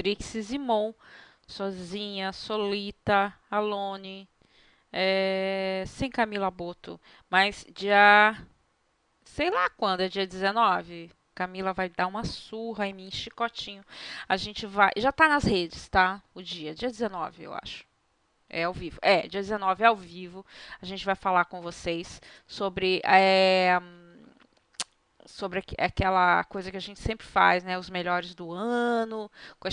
Trixie Zimon, Sozinha, Solita, Alone, sem Camila Boto, mas dia, sei lá quando, é dia 19. Camila vai dar uma surra em mim, chicotinho. A gente vai, já tá nas redes, tá? O dia 19, eu acho. É ao vivo. Dia 19 é ao vivo. A gente vai falar com vocês sobre aquela coisa que a gente sempre faz, né? Os melhores do ano,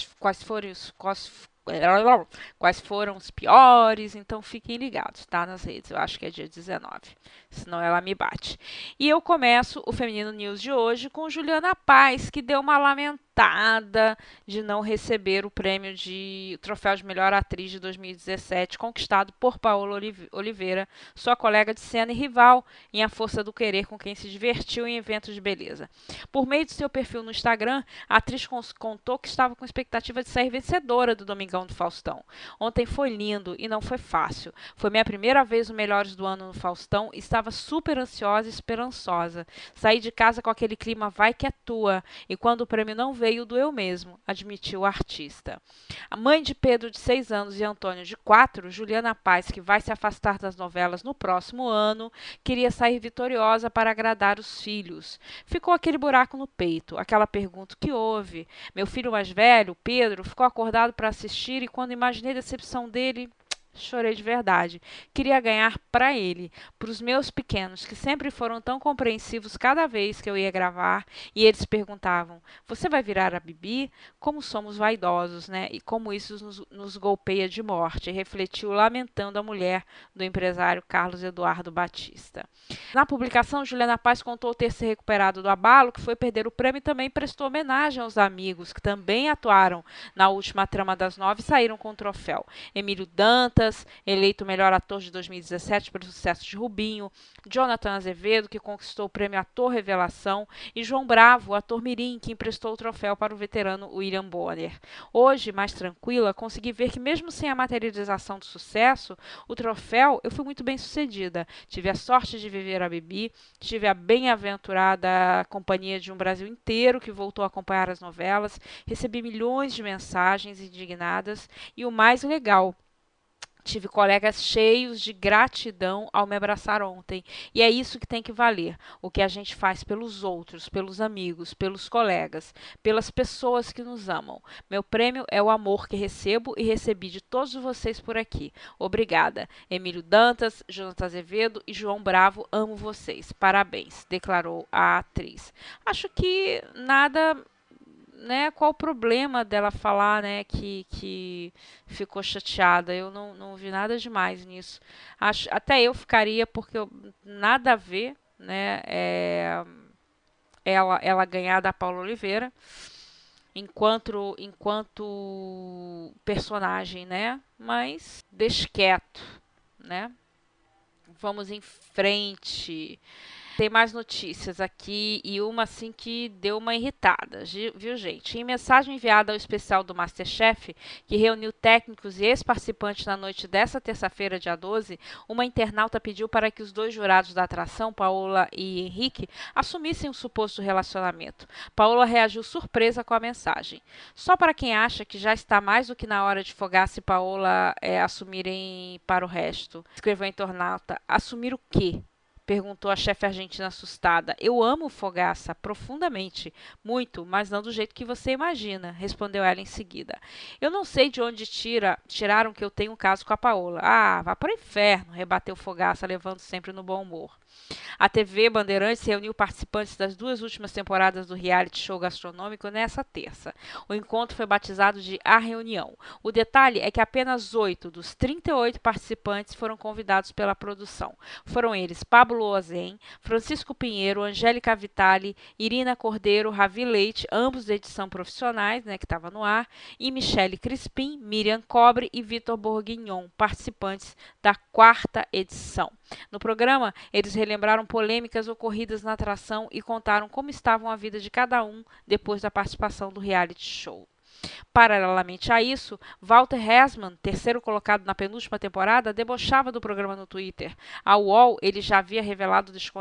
quais foram os piores. Então fiquem ligados, tá? Nas redes. Eu acho que é dia 19. Senão ela me bate. E eu começo o Feminino News de hoje com Juliana Paz, que deu uma lamentada de não receber o troféu de melhor atriz de 2017, conquistado por Paola Oliveira, sua colega de cena e rival em A Força do Querer, com quem se divertiu em eventos de beleza. Por meio de seu perfil no Instagram, a atriz contou que estava com expectativa de sair vencedora do Domingão do Faustão. Ontem foi lindo e não foi fácil. Foi minha primeira vez no Melhores do Ano no Faustão e estava super ansiosa e esperançosa. Saí de casa com aquele clima vai que é tua, e quando o prêmio não veio, doeu mesmo, admitiu o artista. A mãe de Pedro, de 6 anos, e Antônio, de 4, Juliana Paz, que vai se afastar das novelas no próximo ano, queria sair vitoriosa para agradar os filhos. Ficou aquele buraco no peito, aquela pergunta: o que houve? Meu filho mais velho, Pedro, ficou acordado para assistir e quando imaginei a decepção dele, chorei de verdade. Queria ganhar para ele, para os meus pequenos, que sempre foram tão compreensivos cada vez que eu ia gravar, e eles perguntavam: você vai virar a Bibi? Como somos vaidosos, né? E como isso nos golpeia de morte, refletiu lamentando a mulher do empresário Carlos Eduardo Batista. Na publicação, Juliana Paz contou ter se recuperado do abalo, que foi perder o prêmio, e também prestou homenagem aos amigos, que também atuaram na última trama das 9 e saíram com o troféu. Emílio Dantas, eleito melhor ator de 2017 pelo sucesso de Rubinho, Jonathan Azevedo, que conquistou o prêmio Ator Revelação, e João Bravo, ator mirim, que emprestou o troféu para o veterano William Bonner. Hoje, mais tranquila, consegui ver que mesmo sem a materialização do sucesso, o troféu, eu fui muito bem sucedida. Tive a sorte de viver a Bibi, tive a bem-aventurada companhia de um Brasil inteiro que voltou a acompanhar as novelas, recebi milhões de mensagens indignadas e o mais legal, tive colegas cheios de gratidão ao me abraçar ontem. E é isso que tem que valer. O que a gente faz pelos outros, pelos amigos, pelos colegas, pelas pessoas que nos amam. Meu prêmio é o amor que recebo e recebi de todos vocês por aqui. Obrigada. Emílio Dantas, Jonathan Azevedo e João Bravo, amo vocês. Parabéns, declarou a atriz. Acho que nada, né, qual o problema dela falar, né, que ficou chateada? Eu não vi nada demais nisso. Até eu ficaria, porque nada a ver, né, ela ganhar da Paula Oliveira enquanto personagem, né? Mas deixa quieto, né? Vamos em frente. Tem mais notícias aqui e uma assim que deu uma irritada, viu, gente? Em mensagem enviada ao especial do MasterChef, que reuniu técnicos e ex-participantes na noite dessa terça-feira, dia 12, uma internauta pediu para que os dois jurados da atração, Paola e Henrique, assumissem o suposto relacionamento. Paola reagiu surpresa com a mensagem. Só para quem acha que já está mais do que na hora de Fogaça e Paola assumirem para o resto, escreveu a internauta: assumir o quê? Perguntou a chefe argentina assustada. Eu amo Fogaça profundamente, muito, mas não do jeito que você imagina, respondeu ela em seguida. Eu não sei de onde tiraram que eu tenho um caso com a Paola. Ah, vá para o inferno, rebateu Fogaça, levando sempre no bom humor. A TV Bandeirantes reuniu participantes das 2 últimas temporadas do reality show gastronômico nessa terça. O encontro foi batizado de A Reunião. O detalhe é que apenas 8 dos 38 participantes foram convidados pela produção. Foram eles Pablo Ozen, Francisco Pinheiro, Angélica Vitali, Irina Cordeiro, Ravi Leite, ambos da edição profissionais, né, que estava no ar, e Michele Crispim, Miriam Cobre e Vitor Bourguignon, participantes da 4ª edição. No programa, eles relembraram polêmicas ocorridas na atração e contaram como estavam a vida de cada um depois da participação do reality show. Paralelamente a isso, Walter Hesman, terceiro colocado na penúltima temporada, debochava do programa no Twitter. Ao UOL, ele já havia revelado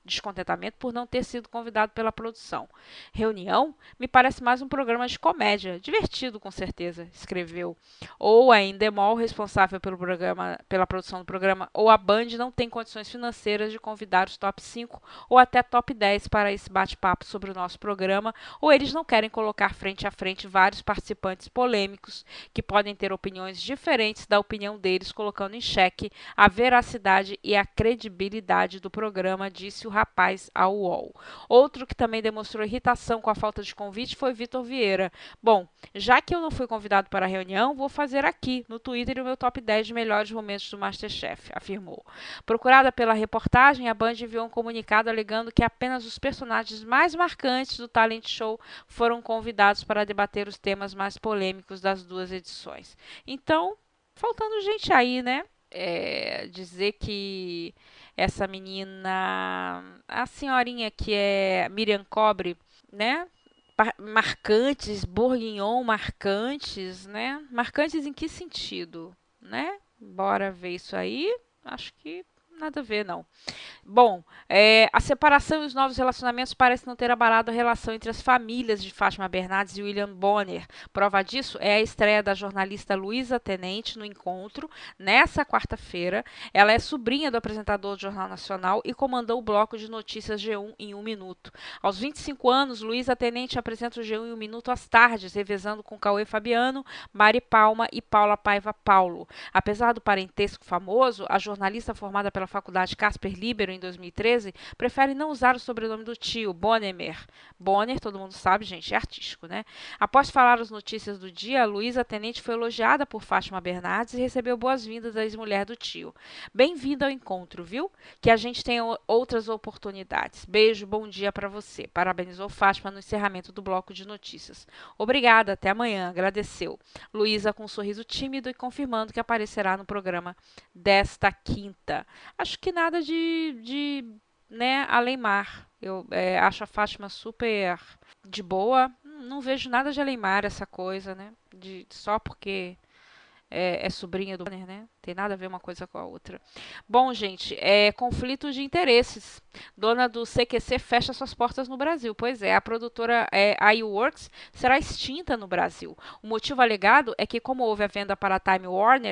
descontentamento por não ter sido convidado pela produção. Reunião me parece mais um programa de comédia, divertido com certeza, escreveu. Ou a Endemol, responsável pela produção do programa, ou a Band não tem condições financeiras de convidar os top 5 ou até top 10 para esse bate-papo sobre o nosso programa, ou eles não querem colocar frente a frente vários participantes polêmicos que podem ter opiniões diferentes da opinião deles, colocando em xeque a veracidade e a credibilidade do programa, disse o rapaz ao UOL. Outro que também demonstrou irritação com a falta de convite foi Vitor Vieira. Bom, já que eu não fui convidado para a reunião, vou fazer aqui no Twitter o meu top 10 de melhores momentos do MasterChef, afirmou. Procurada pela reportagem, a Band enviou um comunicado alegando que apenas os personagens mais marcantes do talent show foram convidados para debater os temas mais polêmicos das duas edições. Então, faltando gente aí, né? Dizer que essa menina, a senhorinha que é Miriam Cobre, né? Marcantes, bourguignon marcantes, né? Marcantes em que sentido, né? Bora ver isso aí. Acho que nada a ver, não. Bom, a separação e os novos relacionamentos parecem não ter abalado a relação entre as famílias de Fátima Bernardes e William Bonner. Prova disso é a estreia da jornalista Luísa Tenente no Encontro, nessa quarta-feira. Ela é sobrinha do apresentador do Jornal Nacional e comandou o bloco de notícias G1 em 1 minuto. Aos 25 anos, Luísa Tenente apresenta o G1 em 1 minuto às tardes, revezando com Cauê Fabiano, Mari Palma e Paula Paiva Paulo. Apesar do parentesco famoso, a jornalista formada pela Faculdade Casper Libero em 2013, prefere não usar o sobrenome do tio, Bonner. Bonner, todo mundo sabe, gente, é artístico, né? Após falar as notícias do dia, a Luísa Tenente foi elogiada por Fátima Bernardes e recebeu boas-vindas da ex-mulher do tio. Bem-vinda ao encontro, viu? Que a gente tenha outras oportunidades. Beijo, bom dia para você. Parabenizou Fátima no encerramento do bloco de notícias. Obrigada, até amanhã, agradeceu. Luísa com um sorriso tímido e confirmando que aparecerá no programa desta quinta. Acho que nada de né, além-mar. Eu acho a Fátima super de boa. Não vejo nada de além-mar essa coisa, né? Só porque é sobrinha do Bonner, né? Tem nada a ver uma coisa com a outra. Bom, gente, conflito de interesses. Dona do CQC fecha suas portas no Brasil. Pois é, a produtora iWorks será extinta no Brasil. O motivo alegado é que, como houve a venda para a Time Warner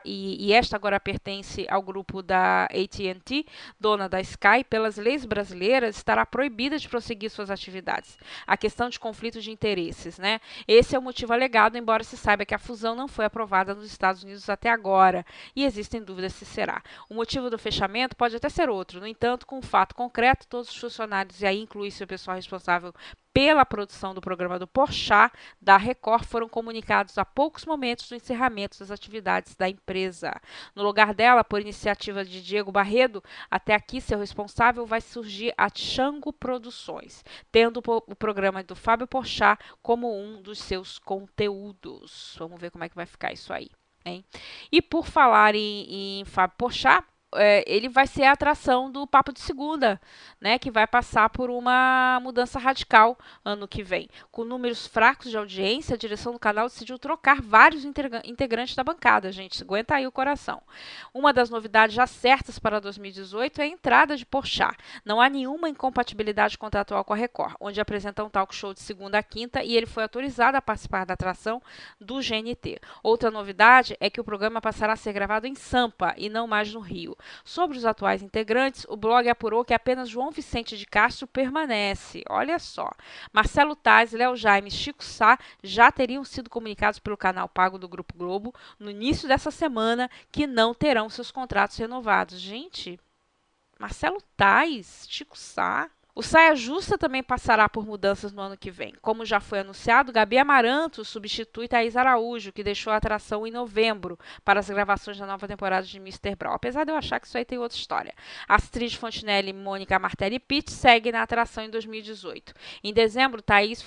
e esta agora pertence ao grupo da AT&T, dona da Sky, pelas leis brasileiras, estará proibida de prosseguir suas atividades. A questão de conflito de interesses, né? Esse é o motivo alegado, embora se saiba que a fusão não foi aprovada nos Estados Unidos até agora e existem dúvidas se será. O motivo do fechamento pode até ser outro, no entanto, com um fato concreto, todos os funcionários, e aí inclui-se o pessoal responsável pela produção do programa do Porchat da Record, foram comunicados há poucos momentos do encerramento das atividades da empresa. No lugar dela, por iniciativa de Diego Barredo, até aqui seu responsável, vai surgir a Chango Produções, tendo o programa do Fábio Porchat como um dos seus conteúdos. Vamos ver como é que vai ficar isso aí. Hein? E por falar em Fábio Porchat, ele vai ser a atração do Papo de Segunda, né, que vai passar por uma mudança radical ano que vem. Com números fracos de audiência, a direção do canal decidiu trocar vários integrantes da bancada, gente. Aguenta aí o coração. Uma das novidades já certas para 2018 é a entrada de Porchat. Não há nenhuma incompatibilidade contratual com a Record, onde apresenta um talk show de segunda a quinta e ele foi autorizado a participar da atração do GNT. Outra novidade é que o programa passará a ser gravado em Sampa e não mais no Rio. Sobre os atuais integrantes, o blog apurou que apenas João Vicente de Castro permanece. Olha só. Marcelo Taz, Léo Jaime e Chico Sá já teriam sido comunicados pelo canal pago do Grupo Globo no início dessa semana que não terão seus contratos renovados. Gente, Marcelo Taz, Chico Sá. O Saia Justa também passará por mudanças no ano que vem. Como já foi anunciado, Gabi Amaranto substitui Thaís Araújo, que deixou a atração em novembro para as gravações da nova temporada de Mister Brau. Apesar de eu achar que isso aí tem outra história. Astrid Fontinelli, Mônica Martelli Pitt segue na atração em 2018. Em dezembro, Thaís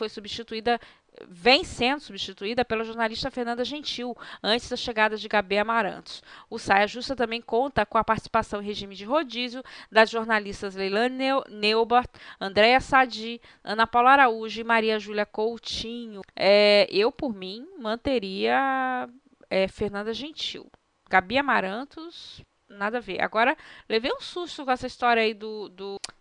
vem sendo substituída pela jornalista Fernanda Gentil, antes da chegada de Gabi Amarantos. O Saia Justa também conta com a participação em regime de rodízio das jornalistas Leilane Neubart, Andréa Sadi, Ana Paula Araújo e Maria Júlia Coutinho. Eu, por mim, manteria Fernanda Gentil. Gabi Amarantos, nada a ver. Agora, levei um susto com essa história aí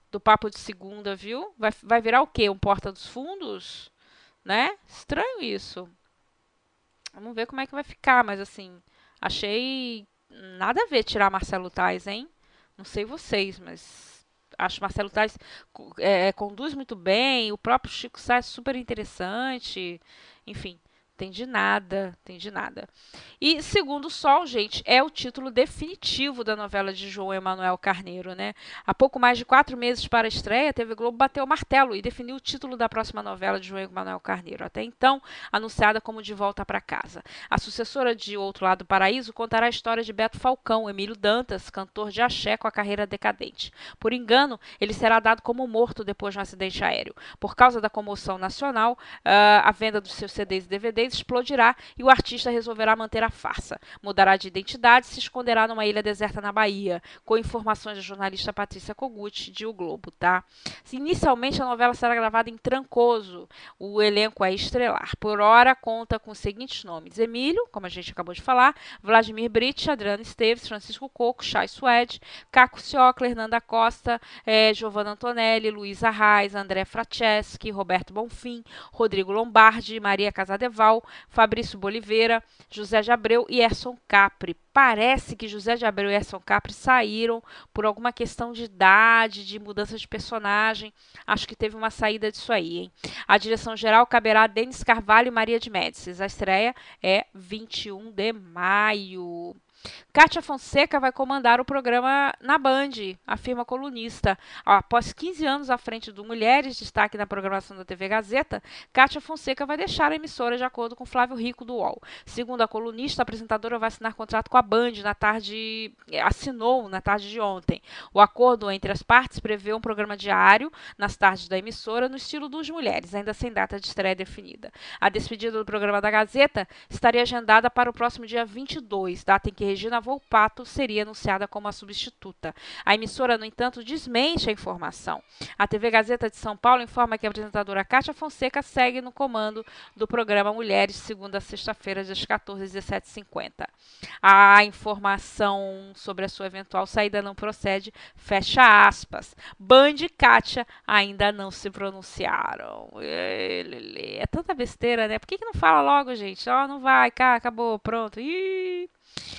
do Papo de Segunda, viu? Vai virar o quê? Um Porta dos Fundos? Né? Estranho isso. Vamos ver como é que vai ficar, mas assim, achei nada a ver tirar Marcelo Tais, hein? Não sei vocês, mas acho Marcelo Tais conduz muito bem, o próprio Chico Sá é super interessante, enfim, entendi nada, entendi nada. E Segundo o Sol, gente, é o título definitivo da novela de João Emanuel Carneiro, né? Há pouco mais de 4 meses para a estreia, a TV Globo bateu o martelo e definiu o título da próxima novela de João Emanuel Carneiro, até então anunciada como De Volta para Casa. A sucessora de Outro Lado do Paraíso contará a história de Beto Falcão, Emílio Dantas, cantor de axé com a carreira decadente. Por engano, ele será dado como morto depois de um acidente aéreo. Por causa da comoção nacional, a venda dos seus CDs e DVDs explodirá e o artista resolverá manter a farsa. Mudará de identidade e se esconderá numa ilha deserta na Bahia, com informações da jornalista Patrícia Kogut, de O Globo, tá? Inicialmente, a novela será gravada em Trancoso. O elenco é estrelar. Por hora, conta com os seguintes nomes: Emílio, como a gente acabou de falar, Vladimir Brich, Adriana Esteves, Francisco Coco, Chay Suede, Caco Ciocler, Nanda Costa, Giovanna Antonelli, Luísa Reis, André Franceschi, Roberto Bonfim, Rodrigo Lombardi, Maria Casadeval, Fabrício Boliveira, José de Abreu e Erson Capri. Parece que José de Abreu e Erson Capri saíram por alguma questão de idade, de mudança de personagem. Acho que teve uma saída disso aí, hein? A direção geral caberá a Denis Carvalho e Maria de Médicis. A estreia é 21 de maio. Kátia Fonseca vai comandar o programa na Band, afirma a colunista. Após 15 anos à frente do Mulheres, destaque na programação da TV Gazeta, Kátia Fonseca vai deixar a emissora de acordo com Flávio Rico do UOL. Segundo a colunista, a apresentadora vai assinar contrato com a Band assinou na tarde de ontem. O acordo entre as partes prevê um programa diário nas tardes da emissora no estilo dos Mulheres, ainda sem data de estreia definida. A despedida do programa da Gazeta estaria agendada para o próximo dia 22, data em que Regina Volpato seria anunciada como a substituta. A emissora, no entanto, desmente a informação. A TV Gazeta de São Paulo informa que a apresentadora Kátia Fonseca segue no comando do programa Mulheres, segunda a sexta-feira, das 14 às 17h50. A informação sobre a sua eventual saída não procede, fecha aspas. Band e Kátia ainda não se pronunciaram. É tanta besteira, né? Por que não fala logo, gente? Não vai, acabou, pronto. Ih.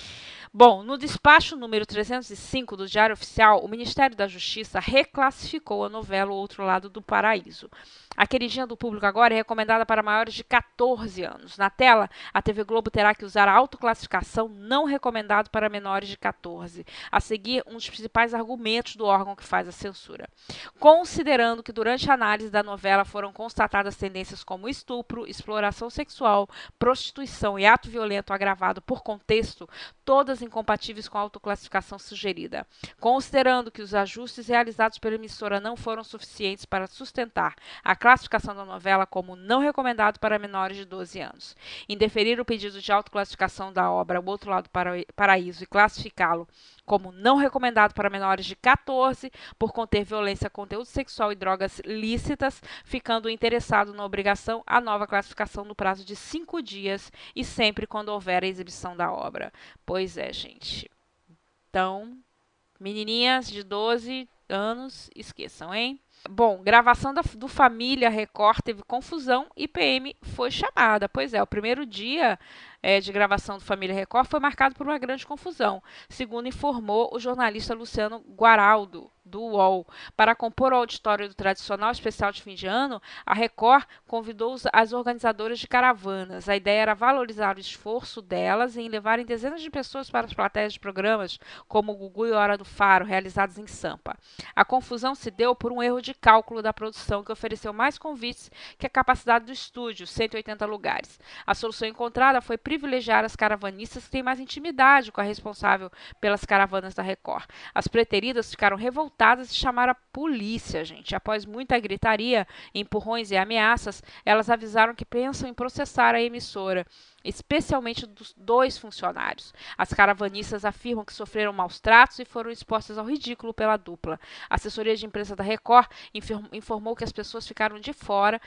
Bom, no despacho número 305 do Diário Oficial, o Ministério da Justiça reclassificou a novela O Outro Lado do Paraíso. A queridinha do público agora é recomendada para maiores de 14 anos. Na tela, a TV Globo terá que usar a autoclassificação não recomendado para menores de 14. A seguir, um dos principais argumentos do órgão que faz a censura. Considerando que durante a análise da novela foram constatadas tendências como estupro, exploração sexual, prostituição e ato violento agravado por contexto, todas incompatíveis com a autoclassificação sugerida. Considerando que os ajustes realizados pela emissora não foram suficientes para sustentar a classificação da novela como não recomendado para menores de 12 anos. Indeferir o pedido de autoclassificação da obra O Outro Lado do Paraíso e classificá-lo como não recomendado para menores de 14 por conter violência, conteúdo sexual e drogas lícitas, ficando o interessado na obrigação a nova classificação no prazo de 5 dias e sempre quando houver a exibição da obra. Pois é, gente. Então, menininhas de 12 anos, esqueçam, hein? Bom, gravação do Família Record teve confusão e PM foi chamada. Pois é, o primeiro dia de gravação do Família Record foi marcado por uma grande confusão, segundo informou o jornalista Luciano Guaraldo, do UOL. Para compor o auditório do tradicional especial de fim de ano, a Record convidou as organizadoras de caravanas. A ideia era valorizar o esforço delas em levarem dezenas de pessoas para as plateias de programas como o Gugu e Hora do Faro, realizados em Sampa. A confusão se deu por um erro de cálculo da produção, que ofereceu mais convites que a capacidade do estúdio, 180 lugares. A solução encontrada foi privilegiar as caravanistas que têm mais intimidade com a responsável pelas caravanas da Record. As preteridas ficaram revoltadas e chamaram a polícia, gente. Após muita gritaria, empurrões e ameaças, elas avisaram que pensam em processar a emissora, especialmente dos 2 funcionários. As caravanistas afirmam que sofreram maus tratos e foram expostas ao ridículo pela dupla. A assessoria de imprensa da Record informou que as pessoas ficaram de fora,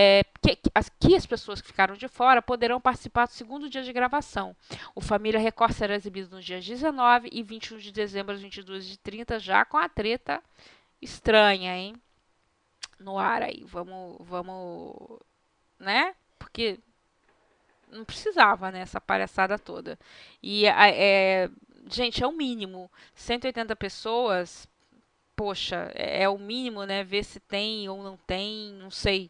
as pessoas que ficaram de fora poderão participar do segundo dia de gravação. O Família Record será exibido nos dias 19 e 21 de dezembro às 22h30, já com a treta estranha, hein? No ar aí. Né? Porque não precisava, né? Essa palhaçada toda. E, gente, é o mínimo. 180 pessoas, poxa, é o mínimo, né? Ver se tem ou não tem, não sei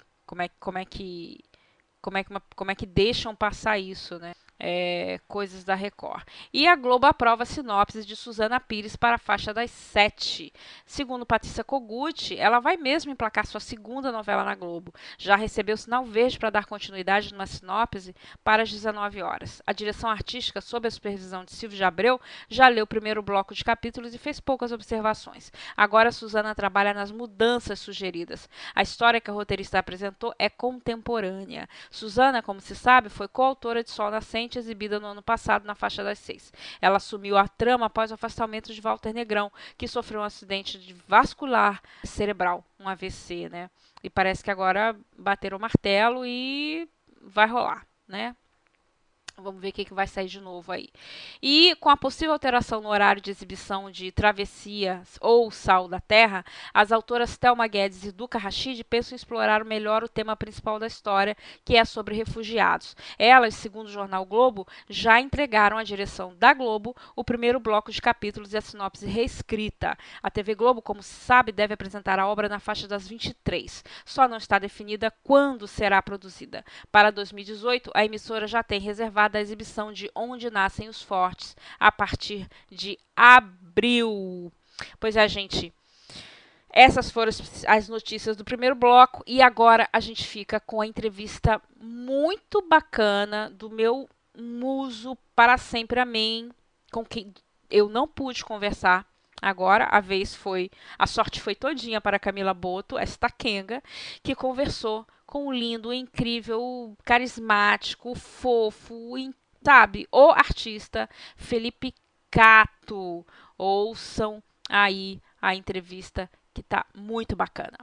como é que deixam passar isso, né? Coisas da Record. E a Globo aprova a sinopse de Suzana Pires para a faixa das 7. Segundo Patrícia Kogut, ela vai mesmo emplacar sua segunda novela na Globo. Já recebeu sinal verde para dar continuidade numa sinopse para as 19 horas. A direção artística, sob a supervisão de Silvio de Abreu, já leu o primeiro bloco de capítulos e fez poucas observações. Agora, Suzana trabalha nas mudanças sugeridas. A história que a roteirista apresentou é contemporânea. Suzana, como se sabe, foi coautora de Sol Nascente, exibida no ano passado na faixa das 6. Ela assumiu a trama após o afastamento de Walter Negrão, que sofreu um acidente vascular cerebral, um AVC, né? E parece que agora bateram o martelo e vai rolar, né? Vamos ver o que vai sair de novo aí. E com a possível alteração no horário de exibição de Travessia ou Sal da Terra, as autoras Thelma Guedes e Duca Rachid pensam em explorar melhor o tema principal da história, que é sobre refugiados. Elas, segundo o jornal Globo, já entregaram à direção da Globo o primeiro bloco de capítulos e a sinopse reescrita. A TV Globo, como se sabe, deve apresentar a obra na faixa das 23. Só não está definida quando será produzida. Para 2018, a emissora já tem reservado da exibição de Onde Nascem os Fortes a partir de abril. Pois é, gente, essas foram as notícias do primeiro bloco e agora a gente fica com a entrevista muito bacana do meu muso para sempre amém, com quem eu não pude conversar. Agora a sorte foi todinha para Camila Boto, esta Kenga, que conversou com o lindo, incrível, carismático, fofo, sabe, o artista Felipe Cato. Ouçam aí a entrevista que tá muito bacana.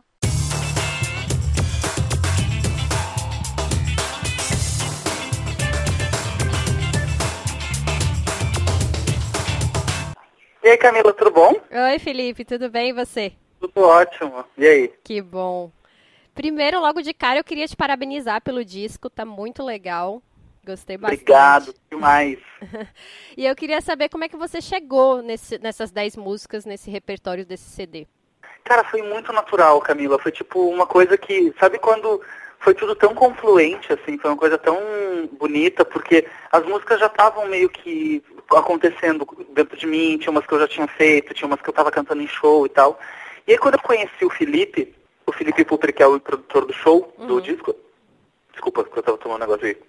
E aí, Camila, tudo bom? Oi, Felipe, tudo bem e você? Tudo ótimo. E aí? Que bom. Primeiro, logo de cara, eu queria te parabenizar pelo disco, tá muito legal. Gostei bastante. Obrigado, demais. E eu queria saber como é que você chegou nessas 10 músicas, nesse repertório desse CD. Cara, foi muito natural, Camila. Foi tipo uma coisa que, sabe quando foi tudo tão confluente, assim, foi uma coisa tão bonita, porque as músicas já estavam meio que acontecendo dentro de mim, tinha umas que eu já tinha feito, tinha umas que eu tava cantando em show e tal. E aí quando eu conheci o Felipe Puper, que é o produtor do show, do disco, desculpa, que eu tava tomando um negócio aí.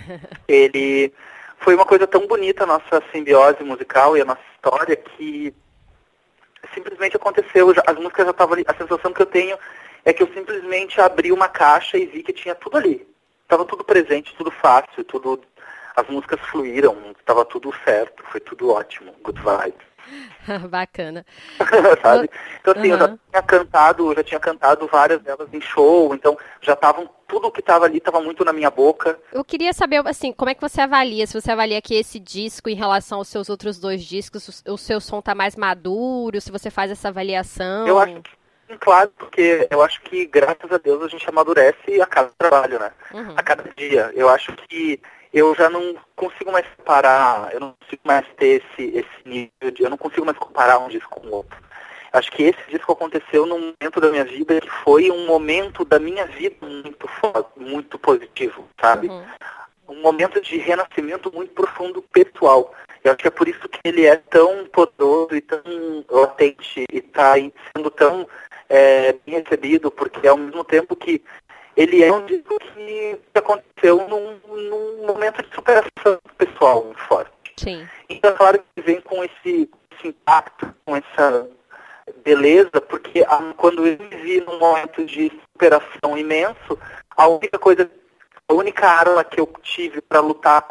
Ele foi uma coisa tão bonita, a nossa simbiose musical e a nossa história, que simplesmente aconteceu. As músicas já estavam ali. A sensação que eu tenho é que eu simplesmente abri uma caixa e vi que tinha tudo ali. Estava tudo presente, tudo fácil, tudo. As músicas fluíram, estava tudo certo, foi tudo ótimo, good vibes. Bacana. Sabe? Então assim, eu já tinha cantado várias delas em show, então já estavam, tudo que estava ali estava muito na minha boca. Eu queria saber, assim, como é que você avalia, se você avalia que esse disco, em relação aos seus outros 2 discos, o seu som tá mais maduro, se você faz essa avaliação? Eu acho que, claro, porque eu acho que, graças a Deus, a gente amadurece a cada trabalho, né? A cada dia. Eu acho que eu já não consigo mais parar, eu não consigo mais ter esse nível eu não consigo mais comparar um disco com o outro. Acho que esse disco aconteceu num momento da minha vida que foi um momento da minha vida muito positivo, sabe? Um momento de renascimento muito profundo pessoal. Eu acho que é por isso que ele é tão poderoso e tão latente e está sendo tão bem recebido, porque ao mesmo tempo que ele é um disco que aconteceu num momento de superação pessoal muito forte. Sim. Então, é claro que vem com esse impacto, com essa beleza, porque quando eu me vi num momento de superação imenso, a única arma que eu tive para lutar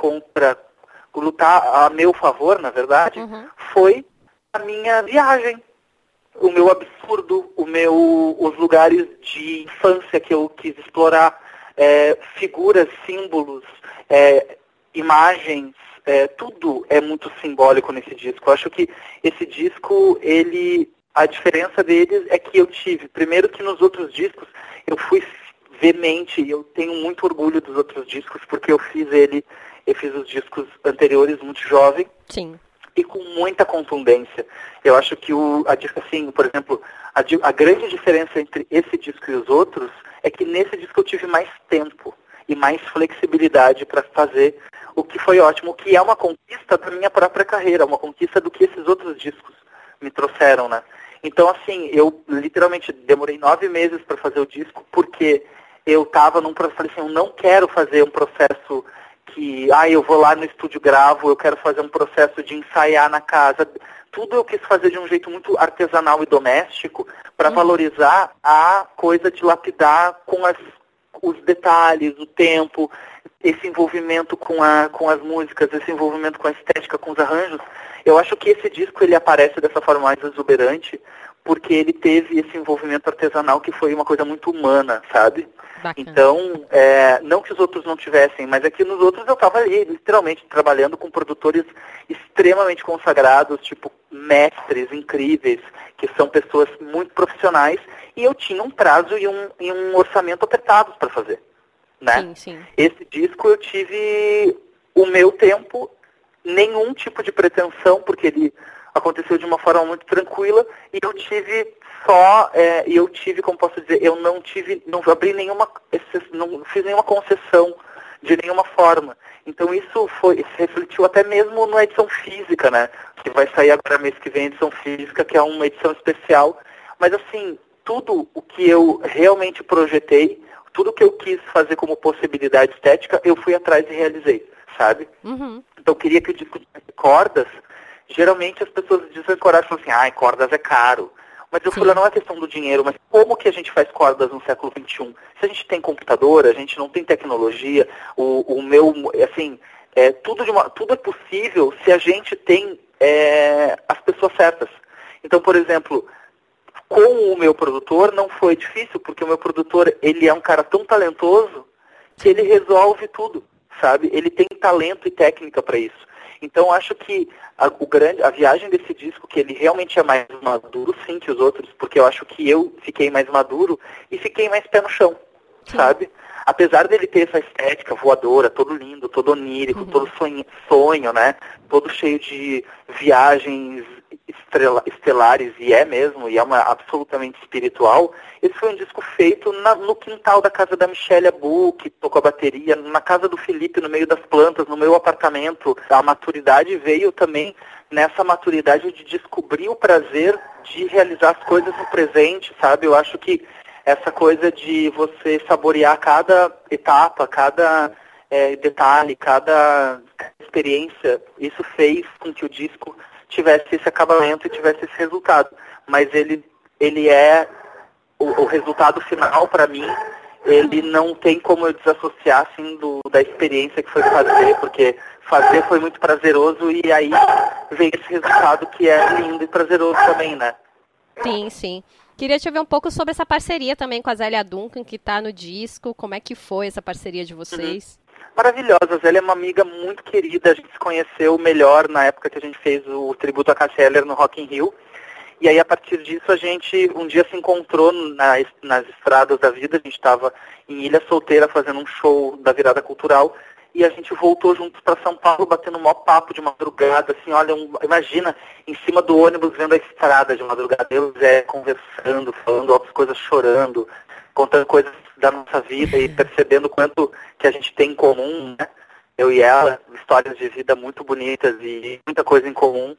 a meu favor, na verdade, foi a minha viagem. O meu absurdo, os lugares de infância que eu quis explorar, figuras, símbolos, imagens, tudo é muito simbólico nesse disco. Eu acho que esse disco, ele A diferença deles é que eu tive, primeiro que nos outros discos, eu fui veemente, e eu tenho muito orgulho dos outros discos, porque eu fiz os discos anteriores muito jovem. Sim. E com muita contundência. Eu acho que assim, por exemplo, a grande diferença entre esse disco e os outros é que nesse disco eu tive mais tempo e mais flexibilidade para fazer o que foi ótimo, o que é uma conquista da minha própria carreira, uma conquista do que esses outros discos me trouxeram, né? Então, assim, eu literalmente demorei 9 meses para fazer o disco, porque eu estava num processo, assim, eu não quero fazer um processo que, eu vou lá no estúdio gravo, eu quero fazer um processo de ensaiar na casa. Tudo eu quis fazer de um jeito muito artesanal e doméstico para valorizar a coisa de lapidar com os detalhes, o tempo, esse envolvimento com as músicas, esse envolvimento com a estética, com os arranjos. Eu acho que esse disco ele aparece dessa forma mais exuberante porque ele teve esse envolvimento artesanal que foi uma coisa muito humana, sabe? Bacana. Então, não que os outros não tivessem, mas aqui nos outros eu estava ali, literalmente, trabalhando com produtores extremamente consagrados, tipo mestres incríveis, que são pessoas muito profissionais, e eu tinha um prazo e um orçamento apertados para fazer, né? Sim, sim. Esse disco eu tive o meu tempo, nenhum tipo de pretensão, porque ele aconteceu de uma forma muito tranquila, e eu tive como posso dizer, eu não abri não fiz nenhuma concessão de nenhuma forma. Então isso se refletiu até mesmo na edição física, né? Que vai sair agora mês que vem a edição física, que é uma edição especial. Mas assim, tudo o que eu realmente projetei, tudo que eu quis fazer como possibilidade estética, eu fui atrás e realizei, sabe? Uhum. Então eu queria que o disco tivesse cordas. Geralmente as pessoas desancoradas falam assim, cordas é caro. Mas eu falei, não é questão do dinheiro, mas como que a gente faz cordas no século XXI? Se a gente tem computador, a gente não tem tecnologia, tudo é possível se a gente tem as pessoas certas. Então, por exemplo, com o meu produtor não foi difícil, porque o meu produtor, ele é um cara tão talentoso que ele resolve tudo, sabe? Ele tem talento e técnica para isso. Então, acho que a viagem desse disco, que ele realmente é mais maduro, sim, que os outros, porque eu acho que eu fiquei mais maduro e fiquei mais pé no chão, sabe? Apesar dele ter essa estética voadora, todo lindo, todo onírico, todo sonho, né? Todo cheio de viagens estelares, e é absolutamente espiritual. Esse foi um disco feito no quintal da casa da Michelle Abu, que tocou a bateria, na casa do Felipe, no meio das plantas, no meu apartamento. A maturidade veio também nessa maturidade de descobrir o prazer de realizar as coisas no presente, sabe? Eu acho que essa coisa de você saborear cada etapa, cada detalhe, cada experiência, isso fez com que o disco tivesse esse acabamento e tivesse esse resultado. Mas ele é o resultado final, para mim, ele não tem como eu desassociar assim, da experiência que foi fazer, porque fazer foi muito prazeroso e aí veio esse resultado que é lindo e prazeroso também, né? Sim, sim. Queria te ouvir um pouco sobre essa parceria também com a Zélia Duncan, que está no disco. Como é que foi essa parceria de vocês? Maravilhosa. A Zélia é uma amiga muito querida. A gente se conheceu melhor na época que a gente fez o tributo a Cássia Eller no Rock in Rio. E aí, a partir disso, a gente um dia se encontrou nas estradas da vida. A gente estava em Ilha Solteira fazendo um show da Virada Cultural. E a gente voltou juntos para São Paulo, batendo um maior papo de madrugada, assim, olha, imagina, em cima do ônibus, vendo a estrada de madrugada, eles conversando, falando outras coisas, chorando, contando coisas da nossa vida e percebendo quanto que a gente tem em comum, né? Eu e ela, histórias de vida muito bonitas e muita coisa em comum.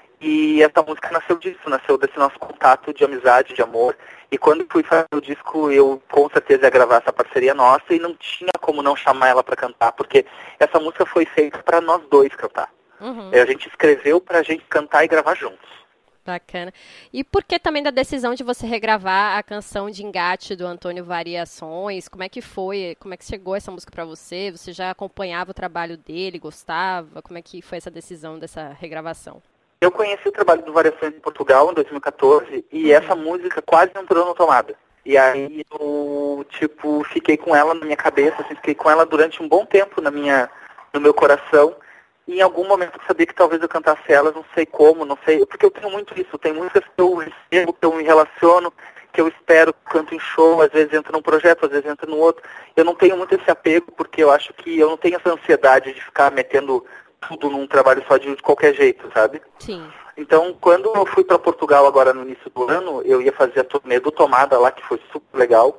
E essa música nasceu desse nosso contato de amizade, de amor. E quando fui fazer o disco, eu com certeza ia gravar essa parceria nossa e não tinha como não chamar ela para cantar, porque essa música foi feita para nós dois cantar. A gente escreveu para a gente cantar e gravar juntos. Bacana. E por que também da decisão de você regravar a canção de Engate do Antônio Variações? Como é que foi? Como é que chegou essa música para você? Você já acompanhava o trabalho dele, gostava? Como é que foi essa decisão dessa regravação? Eu conheci o trabalho do Variações em Portugal em 2014 e essa música quase entrou na tomada. E aí eu, fiquei com ela na minha cabeça, fiquei com ela durante um bom tempo no meu coração. e em algum momento eu sabia que talvez eu cantasse elas, não sei como, não sei, porque eu tenho muito isso, tem músicas que eu recebo, que eu me relaciono, que eu espero, canto em show, às vezes entro num projeto, às vezes entro no outro. Eu não tenho muito esse apego, porque eu acho que eu não tenho essa ansiedade de ficar metendo tudo num trabalho só de qualquer jeito, sabe? Sim. Então, quando eu fui para Portugal agora no início do ano, eu ia fazer a turnê do Tomada lá, que foi super legal.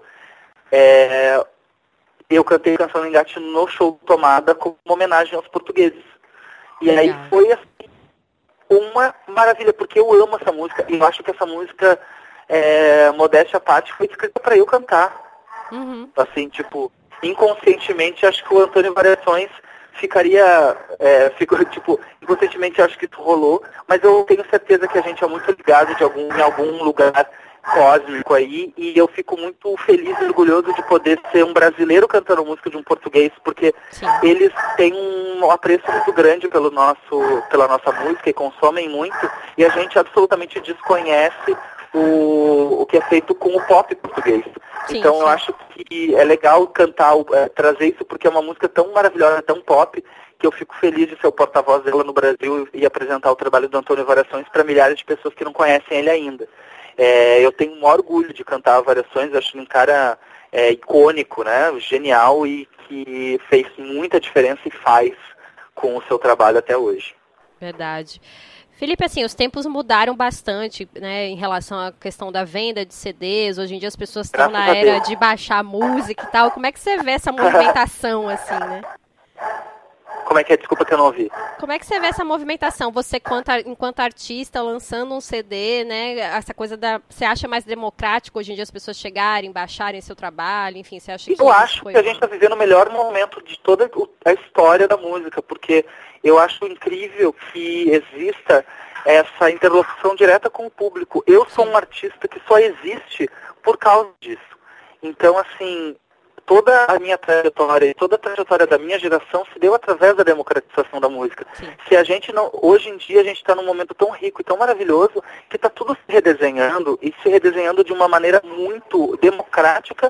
Eu cantei Canção do Engate no show do Tomada como uma homenagem aos portugueses. E aí foi assim, uma maravilha, porque eu amo essa música, e eu acho que essa música, modéstia à parte, foi escrita para eu cantar. Uhum. Assim, tipo, inconscientemente, acho que o Antônio Variações inconscientemente acho que isso rolou, mas eu tenho certeza que a gente é muito ligado em algum lugar cósmico aí, e eu fico muito feliz e orgulhoso de poder ser um brasileiro cantando música de um português, porque eles têm um apreço muito grande pela nossa música e consomem muito, e a gente absolutamente desconhece o que é feito com o pop português. Então eu acho que é legal cantar, trazer isso, porque é uma música tão maravilhosa, tão pop, que eu fico feliz de ser o porta-voz dela no Brasil e apresentar o trabalho do Antônio Variações para milhares de pessoas que não conhecem ele ainda. Eu tenho um orgulho de cantar Variações, acho ele um cara icônico, né, genial, e que fez muita diferença e faz com o seu trabalho até hoje. Verdade. Felipe, assim, os tempos mudaram bastante, né, em relação à questão da venda de CDs. Hoje em dia as pessoas estão na era de baixar música e tal. Como é que você vê essa movimentação, assim, né? Como é que é? Desculpa que eu não ouvi. Como é que você vê essa movimentação? Você, enquanto artista, lançando um CD, né? Essa coisa você acha mais democrático hoje em dia as pessoas chegarem, baixarem seu trabalho, enfim, você acha que eu acho que a gente está vivendo o melhor momento de toda a história da música, porque eu acho incrível que exista essa interlocução direta com o público. Eu sou um artista que só existe por causa disso. Então, assim, toda a minha trajetória e toda a trajetória da minha geração se deu através da democratização da música. Se a gente não, hoje em dia a gente está num momento tão rico e tão maravilhoso que está tudo se redesenhando e se redesenhando de uma maneira muito democrática,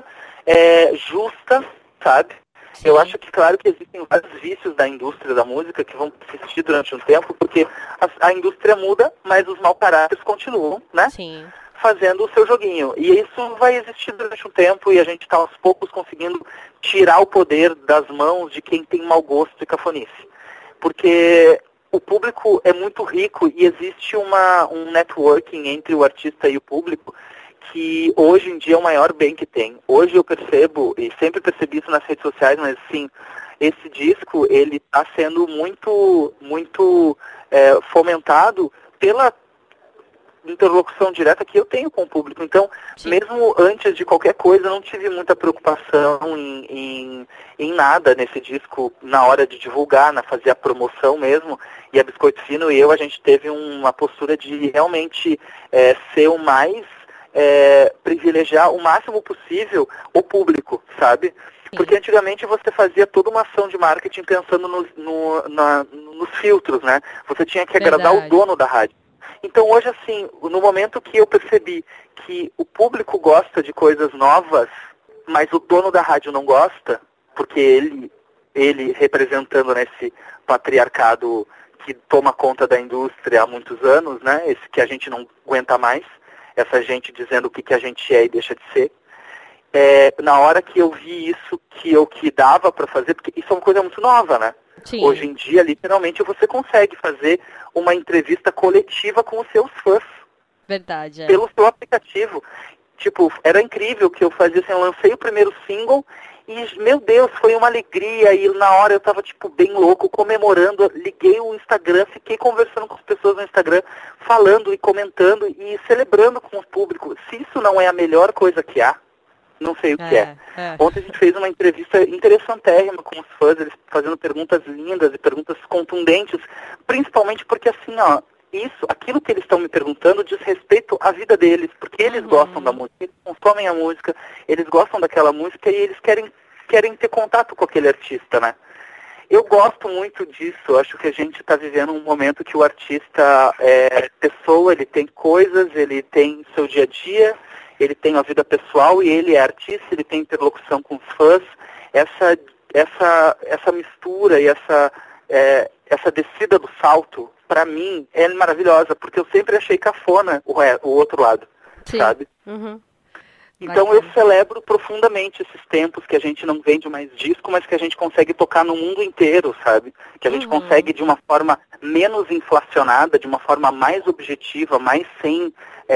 justa, sabe? Eu acho que, claro, que existem vários vícios da indústria da música que vão persistir durante um tempo, porque a indústria muda, mas os mau caráteres continuam, né? Sim. Fazendo o seu joguinho. E isso vai existir durante um tempo e a gente está aos poucos conseguindo tirar o poder das mãos de quem tem mau gosto e cafonice. Porque o público é muito rico e existe um networking entre o artista e o público que hoje em dia é o maior bem que tem. Hoje eu percebo, e sempre percebi isso nas redes sociais, mas sim, esse disco ele está sendo muito, muito fomentado pela interlocução direta que eu tenho com o público. Então, mesmo antes de qualquer coisa, eu não tive muita preocupação em nada nesse disco, na hora de divulgar, fazer a promoção mesmo. E a Biscoito Fino e a gente teve uma postura de realmente ser o mais, privilegiar o máximo possível o público, sabe? Porque antigamente você fazia toda uma ação de marketing pensando nos filtros, né? Você tinha que agradar o dono da rádio. Então hoje, assim, no momento que eu percebi que o público gosta de coisas novas, mas o dono da rádio não gosta, porque ele representando nesse patriarcado que toma conta da indústria há muitos anos, né? Esse que a gente não aguenta mais, essa gente dizendo o que a gente é e deixa de ser. Na hora que eu vi isso, que dava para fazer, porque isso é uma coisa muito nova, né? Sim. Hoje em dia, literalmente, você consegue fazer uma entrevista coletiva com os seus fãs. Verdade, pelo seu aplicativo. Tipo, era incrível que eu fazia assim, eu lancei o primeiro single e, meu Deus, foi uma alegria. E na hora eu tava, tipo, bem louco, comemorando. Liguei o Instagram, fiquei conversando com as pessoas no Instagram, falando e comentando e celebrando com o público. Se isso não é a melhor coisa que há, não sei o que é. Ontem a gente fez uma entrevista interessantérrima com os fãs, eles fazendo perguntas lindas e perguntas contundentes, principalmente porque assim, aquilo que eles estão me perguntando diz respeito à vida deles, porque eles gostam da música, eles consomem a música, eles gostam daquela música e eles querem ter contato com aquele artista, né? Eu gosto muito disso, acho que a gente está vivendo um momento que o artista é pessoa, ele tem coisas, ele tem seu dia a dia, ele tem a vida pessoal e ele é artista, ele tem interlocução com os fãs. Essa mistura e essa descida do salto, pra mim, é maravilhosa, porque eu sempre achei cafona o outro lado, Sim. sabe? Uhum. Então Bacana. eu celebro profundamente esses tempos que a gente não vende mais disco, mas que a gente consegue tocar no mundo inteiro, sabe? Que a gente consegue de uma forma menos inflacionada, de uma forma mais objetiva, mais sem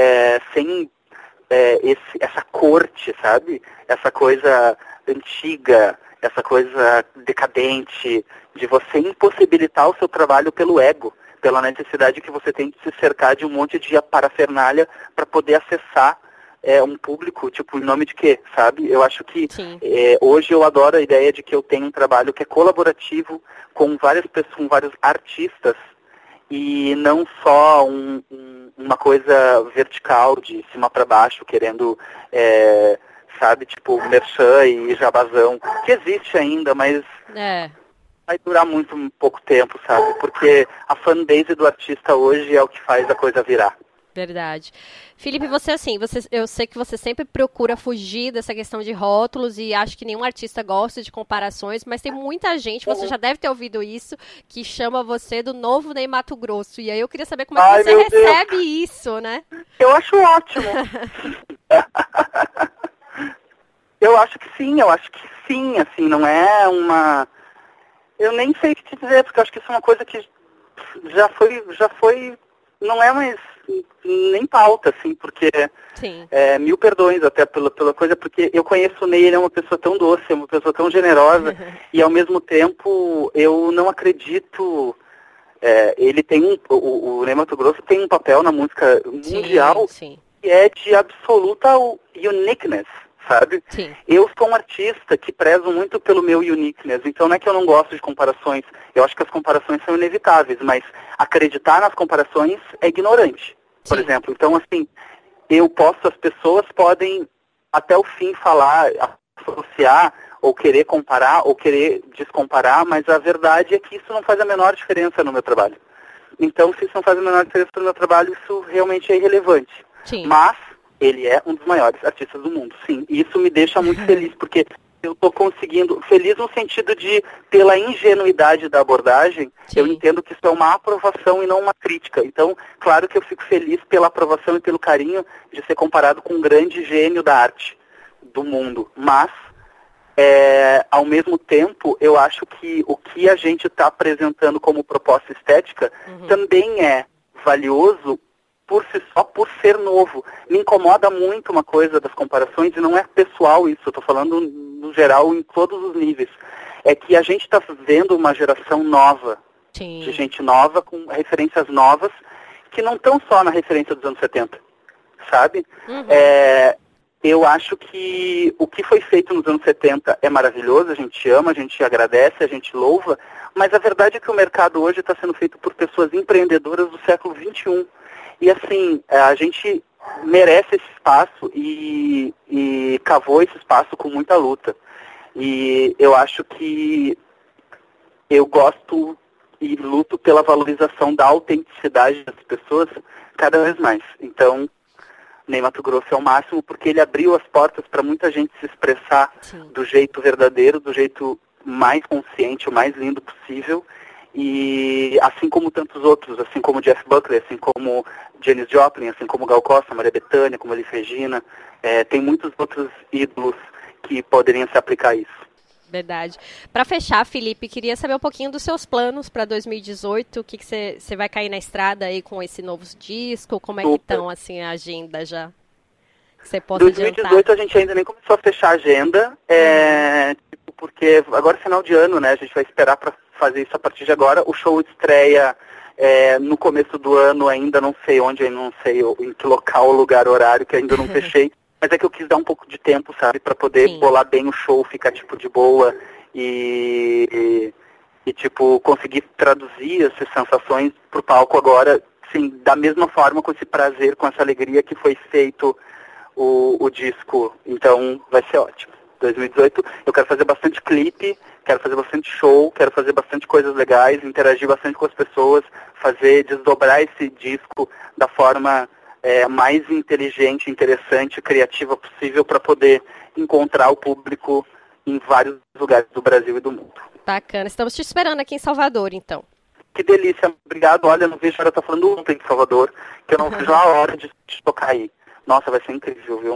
essa corte, sabe? Essa coisa antiga, essa coisa decadente, de você impossibilitar o seu trabalho pelo ego, pela necessidade que você tem de se cercar de um monte de parafernália para poder acessar um público, tipo, em nome de quê, sabe? Eu acho que hoje eu adoro a ideia de que eu tenho um trabalho que é colaborativo com várias pessoas, com vários artistas, e não só uma coisa vertical, de cima para baixo, querendo, sabe, tipo, merchan e jabazão, que existe ainda, mas vai durar muito pouco tempo, sabe? Porque a fanbase do artista hoje é o que faz a coisa virar. Verdade. Felipe, eu sei que você sempre procura fugir dessa questão de rótulos e acho que nenhum artista gosta de comparações, mas tem muita gente, você já deve ter ouvido isso, que chama você do novo Ney Matogrosso. E aí eu queria saber como é que você recebe isso, né? Eu acho ótimo. Eu acho que sim, assim, não é uma... Eu nem sei o que te dizer, porque eu acho que isso é uma coisa que já foi, não é mais nem pauta, assim, porque mil perdões até pela coisa, porque eu conheço o Ney, ele é uma pessoa tão doce, é uma pessoa tão generosa, e ao mesmo tempo eu não acredito, ele tem o Ney Matogrosso tem um papel na música mundial que é de absoluta uniqueness, sabe? Sim. Eu sou um artista que prezo muito pelo meu uniqueness, então não é que eu não gosto de comparações, eu acho que as comparações são inevitáveis, mas acreditar nas comparações é ignorante, por exemplo. Então, assim, as pessoas podem até o fim falar, associar, ou querer comparar, ou querer descomparar, mas a verdade é que isso não faz a menor diferença no meu trabalho. Então, se isso não faz a menor diferença no meu trabalho, isso realmente é irrelevante. Sim. Mas ele é um dos maiores artistas do mundo, sim. E isso me deixa muito feliz, porque eu estou conseguindo... Feliz no sentido de, pela ingenuidade da abordagem, eu entendo que isso é uma aprovação e não uma crítica. Então, claro que eu fico feliz pela aprovação e pelo carinho de ser comparado com um grande gênio da arte do mundo. Mas, ao mesmo tempo, eu acho que o que a gente está apresentando como proposta estética também é valioso por ser novo. Me incomoda muito uma coisa das comparações, e não é pessoal isso, eu estou falando no geral, em todos os níveis. É que a gente está vendo uma geração nova, de gente nova, com referências novas, que não estão só na referência dos anos 70, sabe? Eu acho que o que foi feito nos anos 70 é maravilhoso, a gente ama, a gente agradece, a gente louva, mas a verdade é que o mercado hoje está sendo feito por pessoas empreendedoras do século XXI. E assim, a gente merece esse espaço e cavou esse espaço com muita luta. E eu acho que eu gosto e luto pela valorização da autenticidade das pessoas cada vez mais. Então, Ney Matogrosso é o máximo, porque ele abriu as portas para muita gente se expressar do jeito verdadeiro, do jeito mais consciente, o mais lindo possível. E assim como tantos outros, assim como Jeff Buckley, assim como Janis Joplin, assim como Gal Costa, Maria Bethânia, como Elis Regina, tem muitos outros ídolos que poderiam se aplicar a isso. Verdade. Para fechar, Felipe, queria saber um pouquinho dos seus planos para 2018, o que você vai cair na estrada aí com esse novo disco, como é que estão assim, a agenda já? Que você possa 2018 adiantar. A gente ainda nem começou a fechar a agenda, porque agora é final de ano, né, a gente vai esperar para fazer isso a partir de agora. O show estreia no começo do ano, ainda não sei onde, ainda não sei em que local, lugar, horário, que ainda não fechei. Mas é que eu quis dar um pouco de tempo, sabe, para poder bolar bem o show, ficar, tipo, de boa e, tipo, conseguir traduzir essas sensações pro palco agora, sim, da mesma forma, com esse prazer, com essa alegria que foi feito o disco. Então, vai ser ótimo. 2018, eu quero fazer bastante clipe, quero fazer bastante show, quero fazer bastante coisas legais, interagir bastante com as pessoas, desdobrar esse disco da forma mais inteligente, interessante, criativa possível para poder encontrar o público em vários lugares do Brasil e do mundo. Bacana. Estamos te esperando aqui em Salvador, então. Que delícia, obrigado. Olha, eu não vejo a hora, eu tô falando ontem de Salvador, que eu não vejo a hora de tocar aí. Nossa, vai ser incrível, viu?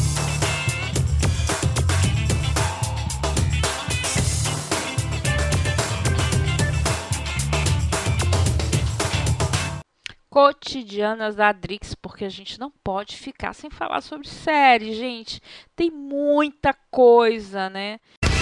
Cotidianas da Drix, porque a gente não pode ficar sem falar sobre série, gente. Tem muita coisa, né?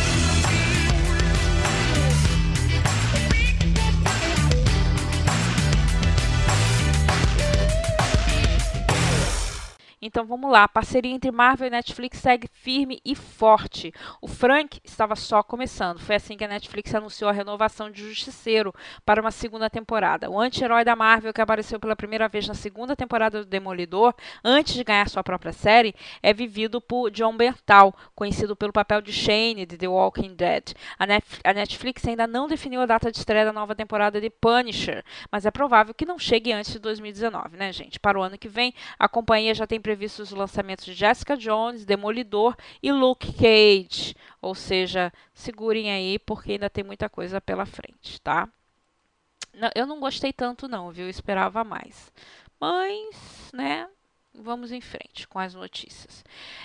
Então vamos lá, a parceria entre Marvel e Netflix segue firme e forte. O Frank estava só começando. Foi assim que a Netflix anunciou a renovação de Justiceiro para uma segunda temporada. O anti-herói da Marvel, que apareceu pela primeira vez na segunda temporada do Demolidor, antes de ganhar sua própria série, é vivido por Jon Bernthal, conhecido pelo papel de Shane de The Walking Dead. A Netflix ainda não definiu a data de estreia da nova temporada de Punisher, mas é provável que não chegue antes de 2019, né, gente? Para o ano que vem, a companhia já tem previsto os lançamentos de Jessica Jones, Demolidor e Luke Cage. Ou seja, segurem aí porque ainda tem muita coisa pela frente, tá? Eu não gostei tanto não, viu? Eu esperava mais. Mas, né? Vamos em frente com as notícias.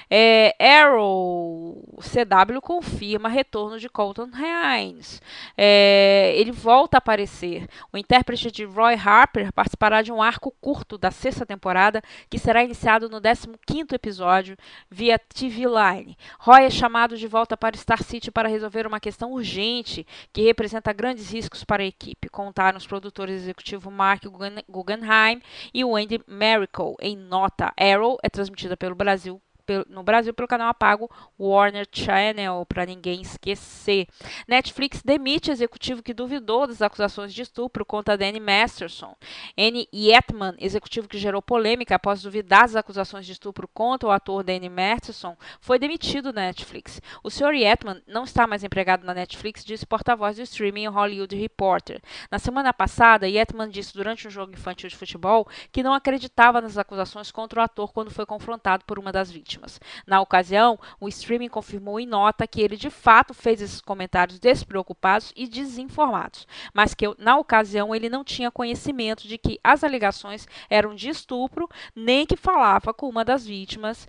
Arrow, CW confirma retorno de Colton Haynes. Ele volta a aparecer. O intérprete de Roy Harper participará de um arco curto da sexta temporada, que será iniciado no 15º episódio, via TV Line. Roy é chamado de volta para Star City para resolver uma questão urgente, que representa grandes riscos para a equipe, contaram os produtores executivos Mark Guggenheim e Wendy Mericle em nota. Arrow é transmitida no Brasil pelo canal pago Warner Channel, para ninguém esquecer. Netflix demite executivo que duvidou das acusações de estupro contra Danny Masterson. Annie Yetman, executivo que gerou polêmica após duvidar das acusações de estupro contra o ator Danny Masterson, foi demitido da Netflix. O Sr. Yetman não está mais empregado na Netflix, disse porta-voz do streaming Hollywood Reporter. Na semana passada, Yetman disse durante um jogo infantil de futebol que não acreditava nas acusações contra o ator quando foi confrontado por uma das vítimas. Na ocasião, o streaming confirmou em nota que ele de fato fez esses comentários despreocupados e desinformados, mas que na ocasião ele não tinha conhecimento de que as alegações eram de estupro, nem que falava com uma das vítimas,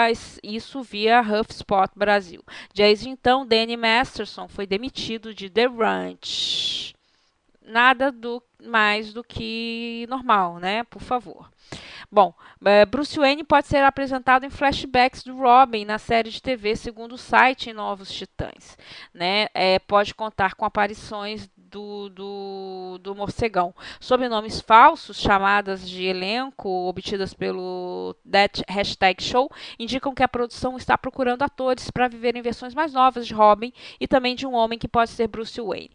via HuffPost Brasil. Desde então, Danny Masterson foi demitido de The Ranch. Nada mais do que normal, né? Por favor. Bom, Bruce Wayne pode ser apresentado em flashbacks do Robin na série de TV, segundo o site Novos Titãs. Né? Pode contar com aparições do morcegão. Sob nomes falsos, chamadas de elenco obtidas pelo #show, indicam que a produção está procurando atores para viverem versões mais novas de Robin e também de um homem que pode ser Bruce Wayne.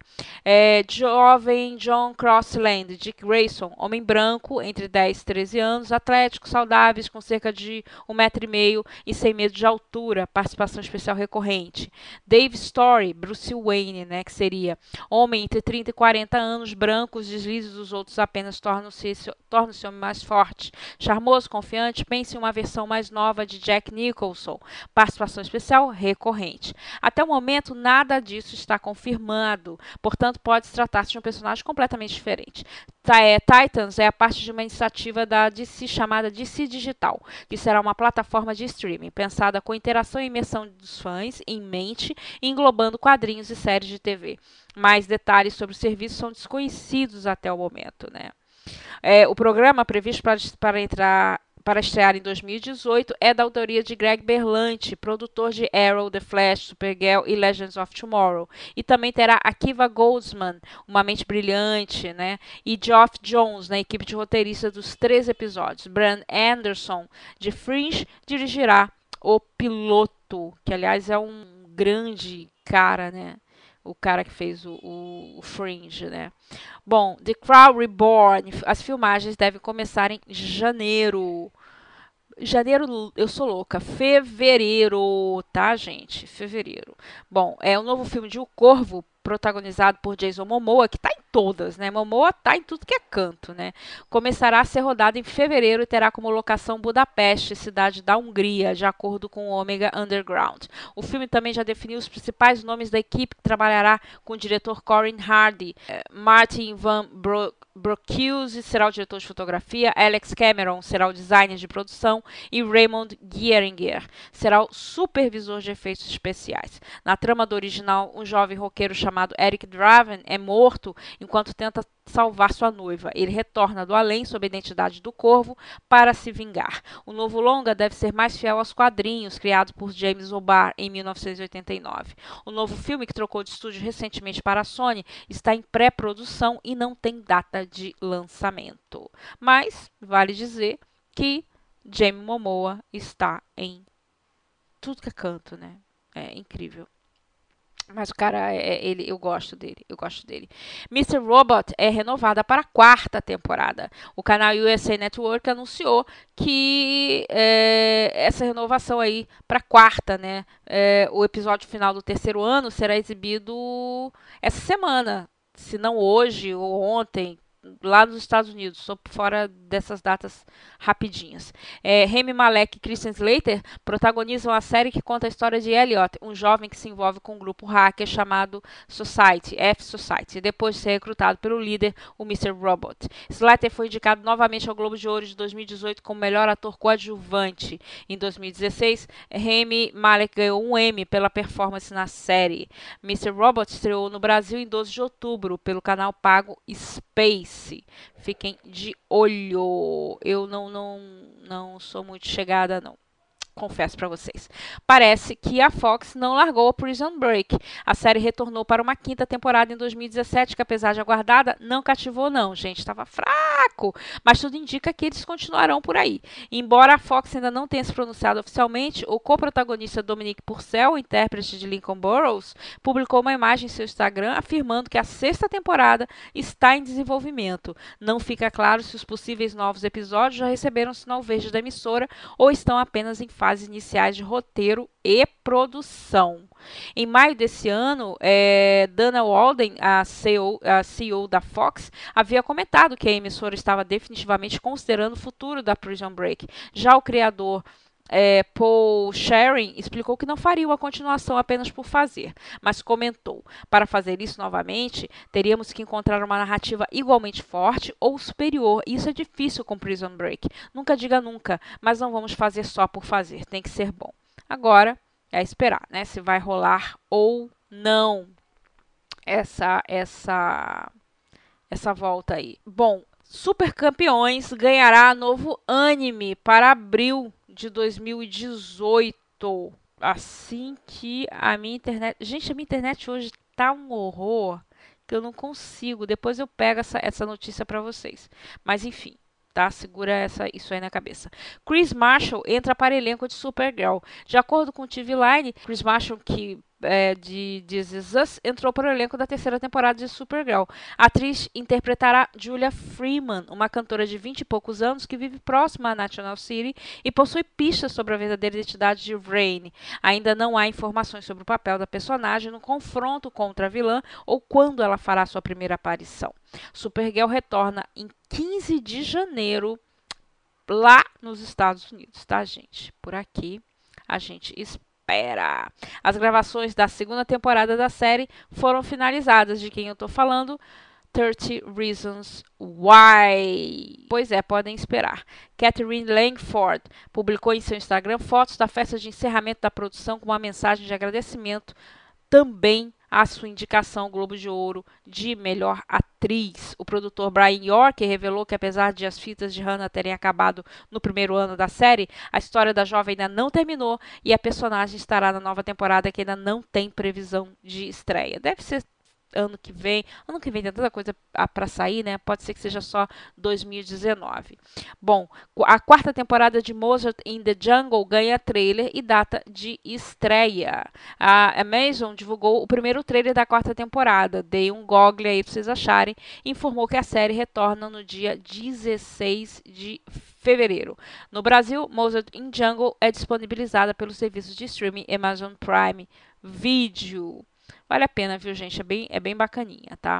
Jovem John Crossland, Dick Grayson, homem branco, entre 10 e 13 anos, atlético, saudáveis, com cerca de 1,5 m e sem medo de altura, participação especial recorrente. Dave Story, Bruce Wayne, né, que seria homem entre 30 e 40 anos, branco, os deslizes dos outros apenas tornam-se homem mais forte. Charmoso, confiante, pense em uma versão mais nova de Jack Nicholson, participação especial recorrente. Até o momento, nada disso está confirmado, portanto, pode tratar-se de um personagem completamente diferente. Titans é a parte de uma iniciativa da DC chamada DC Digital, que será uma plataforma de streaming pensada com interação e imersão dos fãs em mente, englobando quadrinhos e séries de TV. Mais detalhes sobre o serviço são desconhecidos até o momento, né? O programa previsto para estrear em 2018 é da autoria de Greg Berlanti, produtor de Arrow, The Flash, Supergirl e Legends of Tomorrow. E também terá Akiva Goldsman, uma mente brilhante, né? E Geoff Jones, na equipe de roteirista dos 3 episódios. Brandon Anderson, de Fringe, dirigirá o piloto, que aliás é um grande cara, né? O cara que fez o Fringe, né? Bom, The Crown Reborn, as filmagens devem começar em janeiro. Janeiro, eu sou louca. Fevereiro, tá, gente? Fevereiro. Bom, o novo filme de O Corvo protagonizado por Jason Momoa, que está em todas, né? Momoa está em tudo que é canto, né? Começará a ser rodado em fevereiro e terá como locação Budapeste, cidade da Hungria, de acordo com o Omega Underground. O filme também já definiu os principais nomes da equipe que trabalhará com o diretor Corin Hardy. Martin Van Broekhuizen será o diretor de fotografia, Alex Cameron será o designer de produção e Raymond Gieringer será o supervisor de efeitos especiais. Na trama do original, um jovem roqueiro chamado Eric Draven é morto enquanto tenta salvar sua noiva. Ele retorna do além sob a identidade do Corvo para se vingar. O novo longa deve ser mais fiel aos quadrinhos criados por James O'Barr em 1989. O novo filme, que trocou de estúdio recentemente para a Sony, está em pré-produção e não tem data de lançamento. Mas vale dizer que James Momoa está em tudo que é canto, né? É incrível. Mas o cara, eu gosto dele. Mr. Robot é renovada para a 4ª temporada. O canal USA Network anunciou que essa renovação aí para a 4ª, né? O episódio final do 3º ano será exibido essa semana, se não hoje ou ontem, lá nos Estados Unidos. Sou por fora dessas datas rapidinhas. Rami Malek e Christian Slater protagonizam a série que conta a história de Elliot, um jovem que se envolve com um grupo hacker chamado Society, F-Society, depois de ser recrutado pelo líder, o Mr. Robot. Slater foi indicado novamente ao Globo de Ouro de 2018 como melhor ator coadjuvante. Em 2016, Rami Malek ganhou um Emmy pela performance na série. Mr. Robot estreou no Brasil em 12 de outubro pelo canal pago Space. Fiquem de olho. Eu não sou muito chegada, não. Confesso para vocês. Parece que a Fox não largou a Prison Break. A série retornou para uma 5ª temporada em 2017, que apesar de aguardada, não cativou não, gente. Estava fraco. Mas tudo indica que eles continuarão por aí. Embora a Fox ainda não tenha se pronunciado oficialmente, o co-protagonista Dominic Purcell, intérprete de Lincoln Burrows, publicou uma imagem em seu Instagram afirmando que a 6ª temporada está em desenvolvimento. Não fica claro se os possíveis novos episódios já receberam sinal verde da emissora ou estão apenas em fases iniciais de roteiro e produção. Em maio desse ano, Dana Walden, a CEO da Fox, havia comentado que a emissora estava definitivamente considerando o futuro da Prison Break. Já o criador Paul Scherin explicou que não faria uma continuação apenas por fazer, mas comentou: para fazer isso novamente, teríamos que encontrar uma narrativa igualmente forte ou superior. Isso é difícil com Prison Break. Nunca diga nunca, mas não vamos fazer só por fazer. Tem que ser bom. Agora é esperar, né? Se vai rolar ou não essa volta aí. Bom, Super Campeões ganhará novo anime para abril de 2018. Assim que a minha internet... Gente, a minha internet hoje tá um horror que eu não consigo. Depois eu pego essa notícia para vocês. Mas enfim, tá? Segura isso aí na cabeça. Chris Marshall entra para elenco de Supergirl. De acordo com o TV Line, Chris Marshall, que de This Is Us, entrou para o elenco da 3ª temporada de Supergirl. A atriz interpretará Julia Freeman, uma cantora de 20 e poucos anos que vive próxima à National City e possui pistas sobre a verdadeira identidade de Rain. Ainda não há informações sobre o papel da personagem no confronto contra a vilã ou quando ela fará sua primeira aparição. Supergirl retorna em 15 de janeiro lá nos Estados Unidos, tá, gente? Por aqui a gente espera. As gravações da 2ª temporada da série foram finalizadas. De quem eu tô falando? 30 Reasons Why. Pois é, podem esperar. Catherine Langford publicou em seu Instagram fotos da festa de encerramento da produção com uma mensagem de agradecimento também à sua indicação ao Globo de Ouro de melhor atriz. O produtor Brian York revelou que, apesar de as fitas de Hannah terem acabado no primeiro ano da série, a história da jovem ainda não terminou e a personagem estará na nova temporada, que ainda não tem previsão de estreia. Deve ser ano que vem tem tanta coisa para sair, né? Pode ser que seja só 2019. Bom, a 4ª temporada de Mozart in the Jungle ganha trailer e data de estreia. A Amazon divulgou o primeiro trailer da 4ª temporada. Dei um google aí para vocês acharem. Informou que a série retorna no dia 16 de fevereiro. No Brasil, Mozart in Jungle é disponibilizada pelo serviço de streaming Amazon Prime Video. Vale a pena, viu, gente? É bem bacaninha, tá?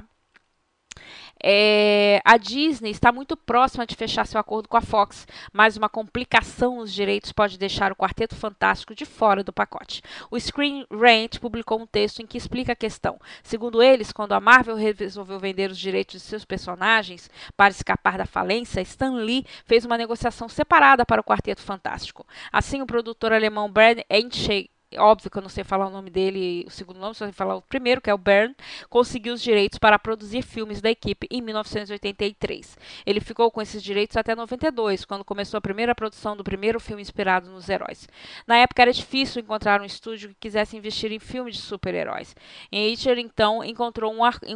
A Disney está muito próxima de fechar seu acordo com a Fox, mas uma complicação nos direitos pode deixar o Quarteto Fantástico de fora do pacote. O Screen Rant publicou um texto em que explica a questão. Segundo eles, quando a Marvel resolveu vender os direitos de seus personagens para escapar da falência, Stan Lee fez uma negociação separada para o Quarteto Fantástico. Assim, o produtor alemão Bernd Eichstätt, óbvio que eu não sei falar o nome dele, o segundo nome, só sei falar o primeiro, que é o Bernd, conseguiu os direitos para produzir filmes da equipe em 1983. Ele ficou com esses direitos até 92, quando começou a primeira produção do primeiro filme inspirado nos heróis. Na época era difícil encontrar um estúdio que quisesse investir em filmes de super-heróis. Eicher, então, encontrou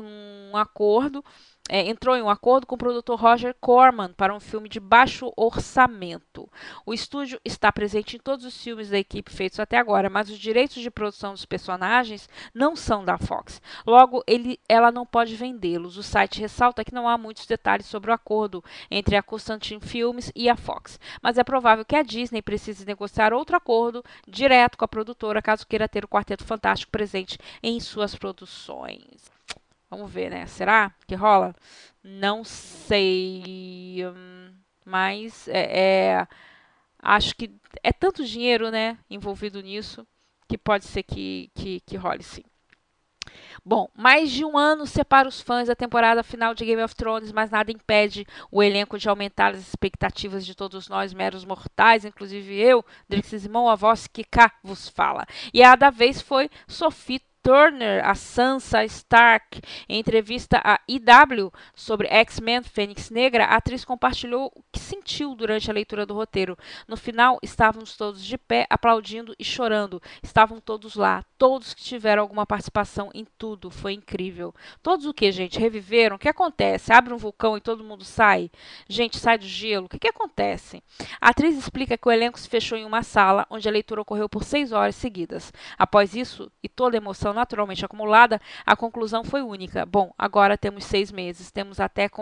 entrou em um acordo com o produtor Roger Corman para um filme de baixo orçamento. O estúdio está presente em todos os filmes da equipe feitos até agora, mas os direitos de produção dos personagens não são da Fox. Logo, ela não pode vendê-los. O site ressalta que não há muitos detalhes sobre o acordo entre a Constantin Filmes e a Fox, mas é provável que a Disney precise negociar outro acordo direto com a produtora caso queira ter o Quarteto Fantástico presente em suas produções. Vamos ver, né? Será que rola? Não sei. Mas acho que é tanto dinheiro, né, envolvido nisso, que pode ser que role sim. Bom, mais de um ano separa os fãs da temporada final de Game of Thrones, mas nada impede o elenco de aumentar as expectativas de todos nós, meros mortais, inclusive eu, Drixismão, a voz que cá vos fala. E a da vez foi Sophie Turner, a Sansa Stark. Em entrevista à IW sobre X-Men Fênix Negra, a atriz compartilhou o que sentiu durante a leitura do roteiro. No final, estávamos todos de pé, aplaudindo e chorando. Estavam todos lá, todos que tiveram alguma participação em tudo. Foi incrível. Todos o que, gente? Reviveram? O que acontece? Abre um vulcão e todo mundo sai? Gente, sai do gelo? O que acontece? A atriz explica que o elenco se fechou em uma sala, onde a leitura ocorreu por 6 horas seguidas. Após isso, e toda a emoção naturalmente acumulada, a conclusão foi única. Bom, agora temos 6 meses, temos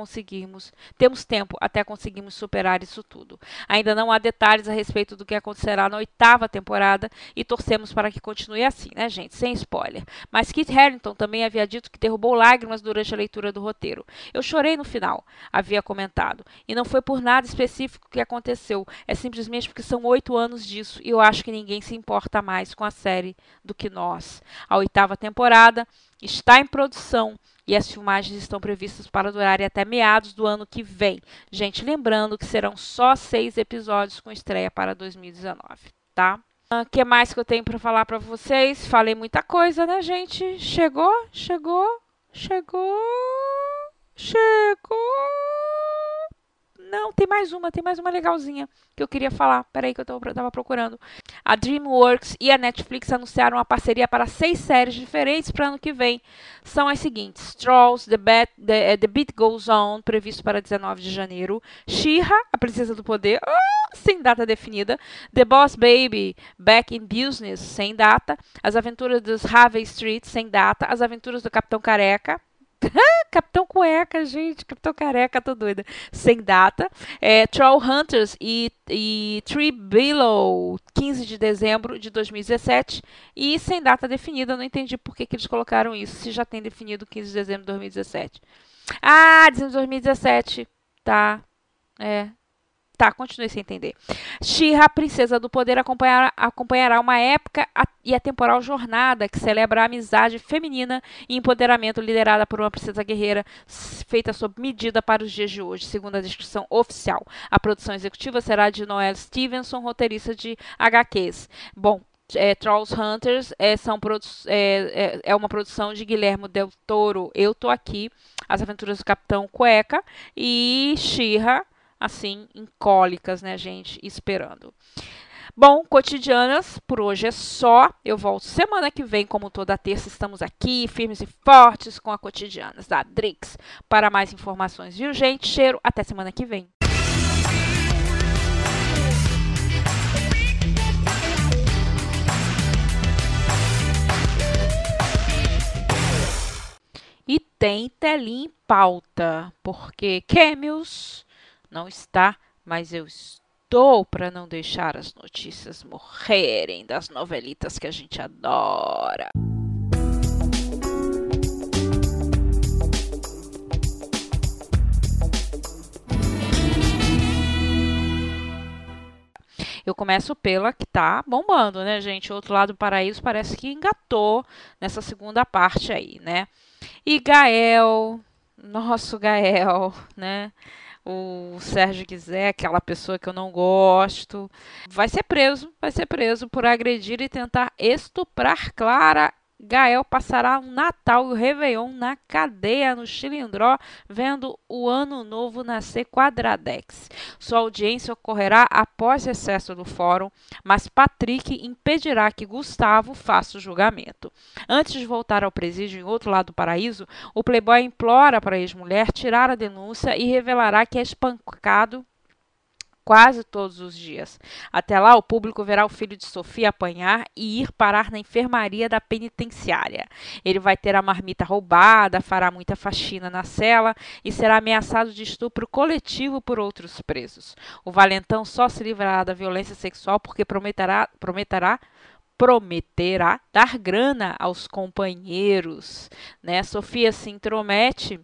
tempo até conseguirmos superar isso tudo. Ainda não há detalhes a respeito do que acontecerá na 8ª temporada e torcemos para que continue assim, né, gente? Sem spoiler. Mas Kit Harington também havia dito que derrubou lágrimas durante a leitura do roteiro. Eu chorei no final, havia comentado. E não foi por nada específico que aconteceu, é simplesmente porque são 8 anos disso e eu acho que ninguém se importa mais com a série do que nós. A 8ª temporada está em produção e as filmagens estão previstas para durarem até meados do ano que vem. Gente, lembrando que serão só 6 episódios com estreia para 2019, tá? O que mais que eu tenho para falar para vocês? Falei muita coisa, né, gente? Chegou. Não, tem mais uma legalzinha que eu queria falar. Peraí que eu tava procurando. A DreamWorks e a Netflix anunciaram uma parceria para 6 séries diferentes para ano que vem. São as seguintes: Trolls, The Beat Goes On, previsto para 19 de janeiro. She-Ra, a Princesa do Poder, sem data definida. The Boss Baby, Back in Business, sem data. As Aventuras dos Harvey Street, sem data. As Aventuras do Capitão Careca. Capitão Cueca, gente, Capitão Careca, tô doida. Sem data. Troll Hunters e Tree Below, 15 de dezembro de 2017. E sem data definida, não entendi por que eles colocaram isso, se já tem definido 15 de dezembro de 2017. Dezembro de 2017. Tá. Tá, continuei sem entender. She-Ra, a Princesa do Poder, acompanhará uma épica e atemporal jornada que celebra a amizade feminina e empoderamento liderada por uma princesa guerreira feita sob medida para os dias de hoje, segundo a descrição oficial. A produção executiva será de Noelle Stevenson, roteirista de HQs. Bom, Trolls Hunters é uma produção de Guilherme Del Toro. Eu tô aqui, As Aventuras do Capitão Cueca e She-Ra, assim, incólicas, né, gente, esperando. Bom, Cotidianas, por hoje é só. Eu volto semana que vem, como toda terça, estamos aqui, firmes e fortes com a Cotidianas da Drix. Para mais informações, viu, gente? Cheiro, até semana que vem. E tem telinha em pauta, porque Cameos não está, mas eu estou para não deixar as notícias morrerem das novelitas que a gente adora. Eu começo pela que tá bombando, né, gente? O Outro Lado do Paraíso parece que engatou nessa segunda parte aí, né? E Gael, nosso Gael, né? O Sérgio Guizé, aquela pessoa que eu não gosto, vai ser preso por agredir e tentar estuprar Clara. Gael passará um Natal e o Réveillon na cadeia no Chilindró, vendo o Ano Novo nascer quadradex. Sua audiência ocorrerá após recesso do fórum, mas Patrick impedirá que Gustavo faça o julgamento. Antes de voltar ao presídio em Outro Lado do Paraíso, o playboy implora para a ex-mulher tirar a denúncia e revelará que é espancado quase todos os dias. Até lá, o público verá o filho de Sofia apanhar e ir parar na enfermaria da penitenciária. Ele vai ter a marmita roubada, fará muita faxina na cela e será ameaçado de estupro coletivo por outros presos. O valentão só se livrará da violência sexual porque prometerá dar grana aos companheiros, né? Sofia se intromete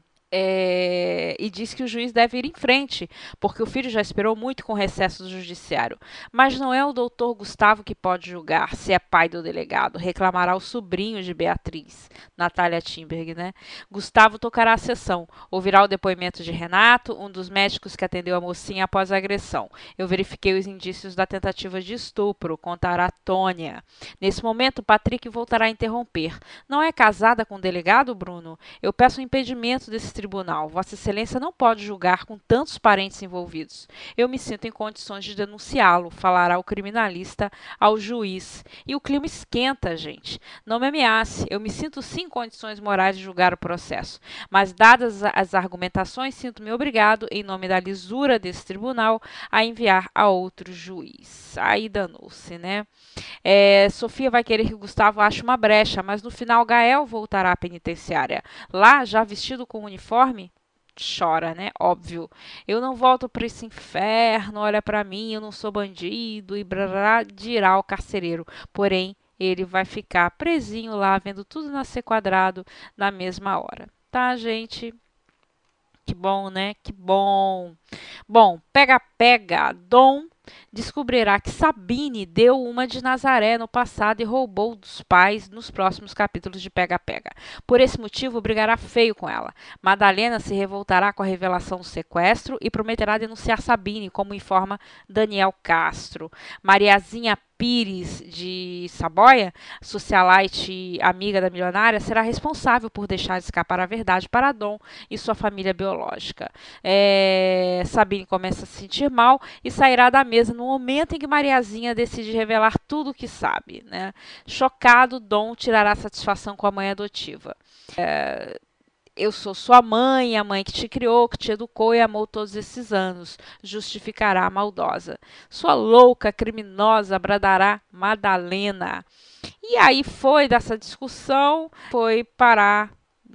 e diz que o juiz deve ir em frente, porque o filho já esperou muito com o recesso do judiciário. Mas não é o doutor Gustavo que pode julgar se é pai do delegado, reclamará o sobrinho de Beatriz, Natália Timberg, né? Gustavo tocará a sessão, ouvirá o depoimento de Renato, um dos médicos que atendeu a mocinha após a agressão. Eu verifiquei os indícios da tentativa de estupro, contará Tônia. Nesse momento, Patrick voltará a interromper. Não é casada com o delegado, Bruno? Eu peço o impedimento desse tribunal. Vossa Excelência não pode julgar com tantos parentes envolvidos. Eu me sinto em condições de denunciá-lo, falará o criminalista ao juiz. E o clima esquenta, gente. Não me ameace. Eu me sinto sim em condições morais de julgar o processo. Mas, dadas as argumentações, sinto-me obrigado, em nome da lisura desse tribunal, a enviar a outro juiz. Aí danou-se, né? Sofia vai querer que Gustavo ache uma brecha, mas no final Gael voltará à penitenciária. Lá, já vestido com uniforme, chora, né? Óbvio. Eu não volto para esse inferno, olha para mim, eu não sou bandido e brará, dirá o carcereiro. Porém, ele vai ficar presinho lá, vendo tudo nascer quadrado na mesma hora. Tá, gente? Que bom, né? Que bom. Bom, pega, Dom descobrirá que Sabine deu uma de Nazaré no passado e roubou dos pais nos próximos capítulos de Pega Pega. Por esse motivo, brigará feio com ela. Madalena se revoltará com a revelação do sequestro e prometerá denunciar Sabine, como informa Daniel Castro. Mariazinha Pires de Saboia, socialite amiga da milionária, será responsável por deixar escapar a verdade para Dom e sua família biológica. Sabine começa a se sentir mal e sairá da mesa no momento em que Mariazinha decide revelar tudo o que sabe, né? Chocado, Dom tirará satisfação com a mãe adotiva. Eu sou sua mãe, a mãe que te criou, que te educou e amou todos esses anos, justificará a maldosa. Sua louca, criminosa, bradará Madalena. E aí foi dessa discussão, foi parar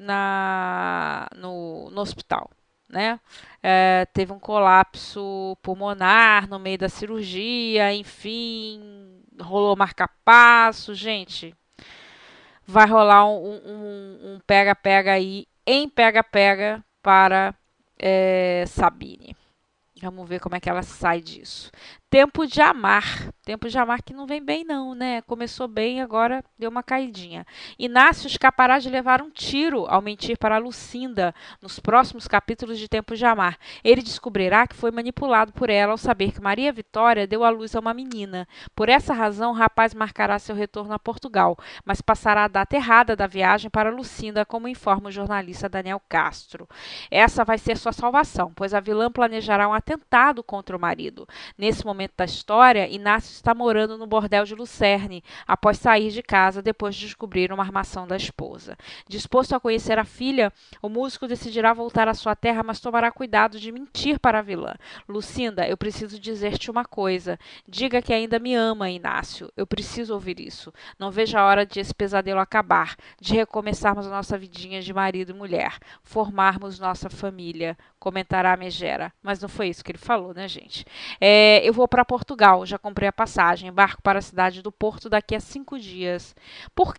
no hospital, né? Teve um colapso pulmonar no meio da cirurgia, enfim, rolou marca-passo, gente. Vai rolar um pega-pega aí, em pega-pega para Sabine. Vamos ver como é que ela sai disso. Tempo de Amar. Tempo de Amar que não vem bem não, né? Começou bem, agora deu uma caidinha. Inácio escapará de levar um tiro ao mentir para Lucinda nos próximos capítulos de Tempo de Amar. Ele descobrirá que foi manipulado por ela ao saber que Maria Vitória deu à luz a uma menina. Por essa razão, o rapaz marcará seu retorno a Portugal, mas passará a data errada da viagem para Lucinda, como informa o jornalista Daniel Castro. Essa vai ser sua salvação, pois a vilã planejará um atentado contra o marido. Nesse momento da história, Inácio está morando no bordel de Lucerne, após sair de casa depois de descobrir uma armação da esposa. Disposto a conhecer a filha, o músico decidirá voltar à sua terra, mas tomará cuidado de mentir para a vilã. Lucinda, eu preciso dizer-te uma coisa. Diga que ainda me ama, Inácio. Eu preciso ouvir isso. Não vejo a hora de esse pesadelo acabar, de recomeçarmos a nossa vidinha de marido e mulher, formarmos nossa família, comentará a Megera. Mas não foi isso que ele falou, né, gente? Eu vou para Portugal, já comprei a passagem, embarco para a cidade do Porto daqui a 5 dias. Por quê?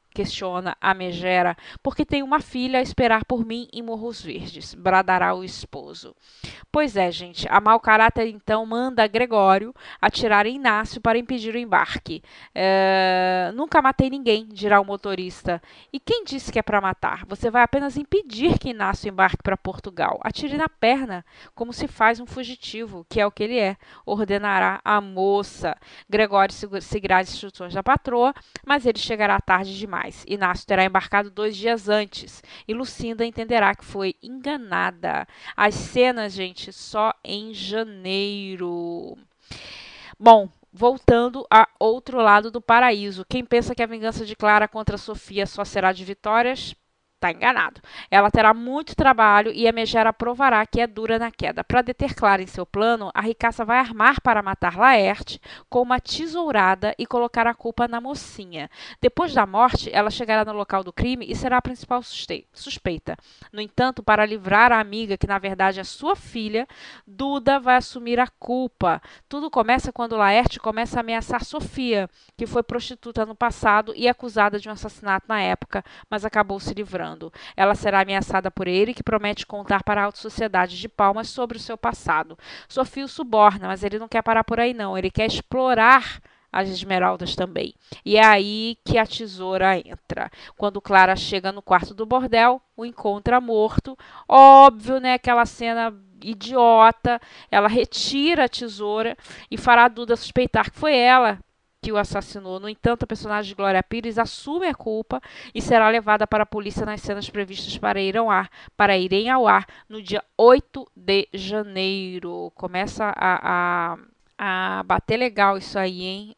questiona a megera, porque tem uma filha a esperar por mim em Morros Verdes, bradará o esposo. Pois é, gente, a mau caráter então manda Gregório atirar em Inácio para impedir o embarque. Nunca matei ninguém, dirá o motorista. E quem disse que é para matar? Você vai apenas impedir que Inácio embarque para Portugal. Atire na perna, como se faz um fugitivo, que é o que ele é, ordenará a moça. Gregório seguirá as instruções da patroa, mas ele chegará tarde demais. Inácio terá embarcado 2 dias antes e Lucinda entenderá que foi enganada. As cenas, gente, só em janeiro. Bom, voltando a outro lado do paraíso. Quem pensa que a vingança de Clara contra Sofia só será de vitórias, está enganado. Ela terá muito trabalho e a megera provará que é dura na queda. Para deter Clara em seu plano, a ricaça vai armar para matar Laerte com uma tesourada e colocar a culpa na mocinha. Depois da morte, ela chegará no local do crime e será a principal suspeita. No entanto, para livrar a amiga, que na verdade é sua filha, Duda vai assumir a culpa. Tudo começa quando Laerte começa a ameaçar Sofia, que foi prostituta no passado e acusada de um assassinato na época, mas acabou se livrando. Ela será ameaçada por ele, que promete contar para a alta sociedade de Palmas sobre o seu passado. Sofia o suborna, mas ele não quer parar por aí não. Ele quer explorar as esmeraldas também. E é aí que a tesoura entra. Quando Clara chega no quarto do bordel, o encontra morto. Óbvio, né? Aquela cena idiota. Ela retira a tesoura e fará a Duda suspeitar que foi ela que o assassinou. No entanto, a personagem de Glória Pires assume a culpa e será levada para a polícia nas cenas previstas para irem ao ar no dia 8 de janeiro. Começa a bater legal isso aí, hein?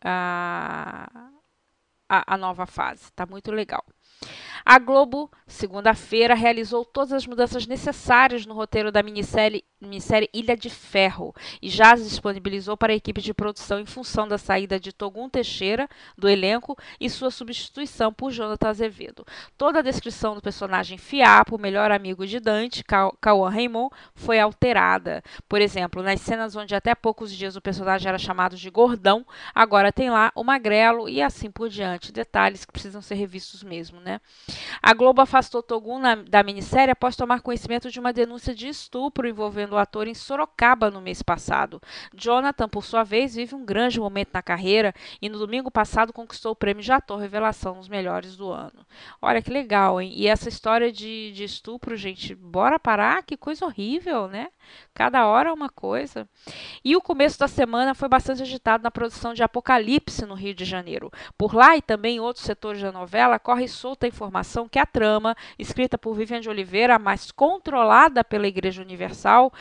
A nova fase. Tá muito legal. A Globo, segunda-feira, realizou todas as mudanças necessárias no roteiro da minissérie Ilha de Ferro e já as disponibilizou para a equipe de produção em função da saída de Togum Teixeira do elenco e sua substituição por Jonathan Azevedo. Toda a descrição do personagem Fiapo, o melhor amigo de Dante, Cauã Raymond, foi alterada. Por exemplo, nas cenas onde até poucos dias o personagem era chamado de Gordão, agora tem lá o Magrelo e assim por diante. Detalhes que precisam ser revistos mesmo, né? A Globo afastou Togum da minissérie após tomar conhecimento de uma denúncia de estupro envolvendo o ator em Sorocaba no mês passado. Jonathan, por sua vez, vive um grande momento na carreira e no domingo passado conquistou o prêmio de ator revelação nos melhores do ano. Olha que legal, hein? E essa história de estupro, gente, bora parar? Que coisa horrível, né? Cada hora uma coisa. E o começo da semana foi bastante agitado na produção de Apocalipse no Rio de Janeiro. Por lá e também em outros setores da novela, corre solta a informação que a trama, escrita por Vivian de Oliveira, mas controlada pela Igreja Universal,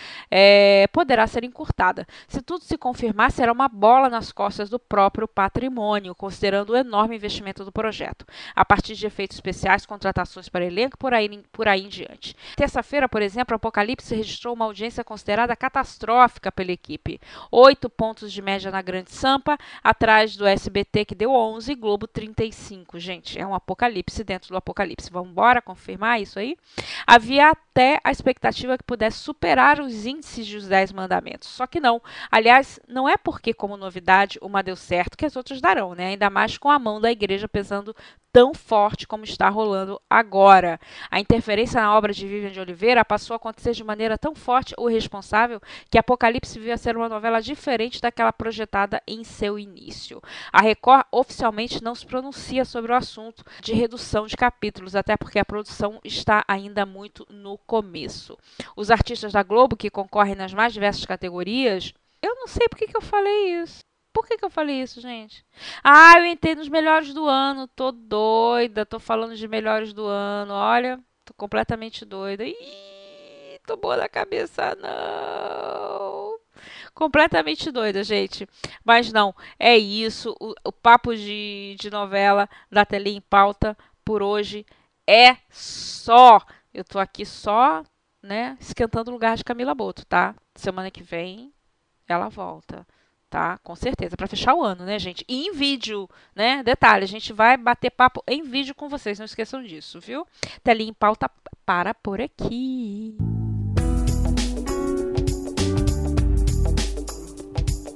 poderá ser encurtada. Se tudo se confirmar, será uma bola nas costas do próprio patrimônio, considerando o enorme investimento do projeto. A partir de efeitos especiais, contratações para elenco, por aí em diante. Terça-feira, por exemplo, Apocalipse registrou uma audiência considerada catastrófica pela equipe. 8 pontos de média na Grande Sampa, atrás do SBT, que deu 11, e Globo 35. Gente, é um apocalipse dentro do apocalipse. Vamos embora confirmar isso aí? Havia até a expectativa que pudesse superar os índices dos 10 mandamentos. Só que não. Aliás, não é porque, como novidade, uma deu certo que as outras darão, né? Ainda mais com a mão da igreja pesando tão forte como está rolando agora. A interferência na obra de Vivian de Oliveira passou a acontecer de maneira tão forte ou irresponsável que Apocalipse veio a ser uma novela diferente daquela projetada em seu início. A Record oficialmente não se pronuncia sobre o assunto de redução de capítulos, até porque a produção está ainda muito no começo. Os artistas da Globo, que concorrem nas mais diversas categorias, eu não sei por que eu falei isso. Por que eu falei isso, gente? Eu entrei nos melhores do ano. Tô doida. Tô falando de melhores do ano. Olha, tô completamente doida. Ih, tô boa da cabeça, não. Completamente doida, gente. Mas não, é isso. O papo de novela da Tele em Pauta por hoje é só. Eu tô aqui só, né, esquentando o lugar de Camila Boto, tá? Semana que vem ela volta. Tá? Com certeza, para fechar o ano, né, gente? E em vídeo, né? Detalhe, a gente vai bater papo em vídeo com vocês, não esqueçam disso, viu? Telinha em Pauta para por aqui.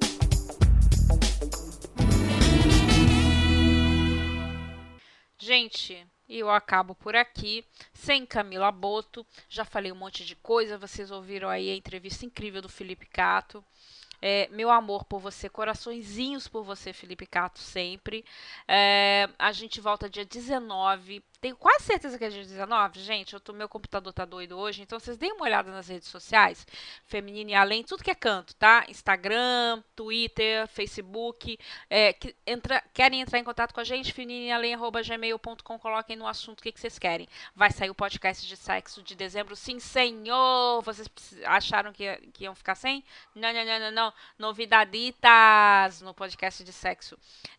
Gente, gente, eu acabo por aqui, sem Camila Boto. Já falei um monte de coisa, vocês ouviram aí a entrevista incrível do Felipe Cato. Meu amor por você, coraçõezinhos por você, Felipe Cato, sempre. A gente volta dia 19. Tenho quase certeza que é dia 19, gente. Meu computador tá doido hoje, então vocês deem uma olhada nas redes sociais. Feminino e Além, tudo que é canto, tá? Instagram, Twitter, Facebook. Querem entrar em contato com a gente? femininealém@gmail.com. Coloquem no assunto o que vocês querem. Vai sair o podcast de sexo de dezembro, sim, senhor! Vocês acharam que iam ficar sem? Não, não, não, não, não. Novidaditas no podcast de sexo.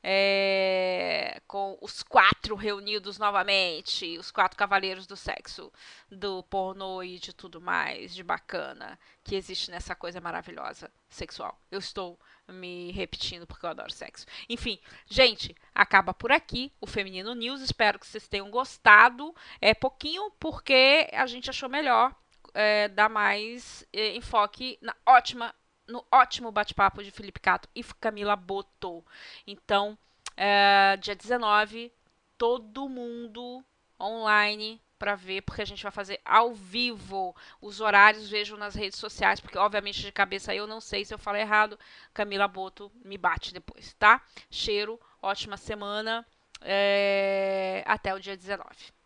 Com os 4 reunidos novamente. Os 4 cavaleiros do sexo, do pornô e de tudo mais de bacana que existe nessa coisa maravilhosa sexual. Eu estou me repetindo porque eu adoro sexo. Enfim, gente, acaba por aqui o Feminino News. Espero que vocês tenham gostado. Pouquinho porque a gente achou melhor dar mais enfoque no ótimo bate-papo de Felipe Cato e Camila Boto. Então, dia 19, todo mundo online para ver, porque a gente vai fazer ao vivo. Os horários vejam nas redes sociais, porque obviamente de cabeça eu não sei se eu falei errado. Camila Boto me bate depois, tá? Cheiro, ótima semana. Até o dia 19.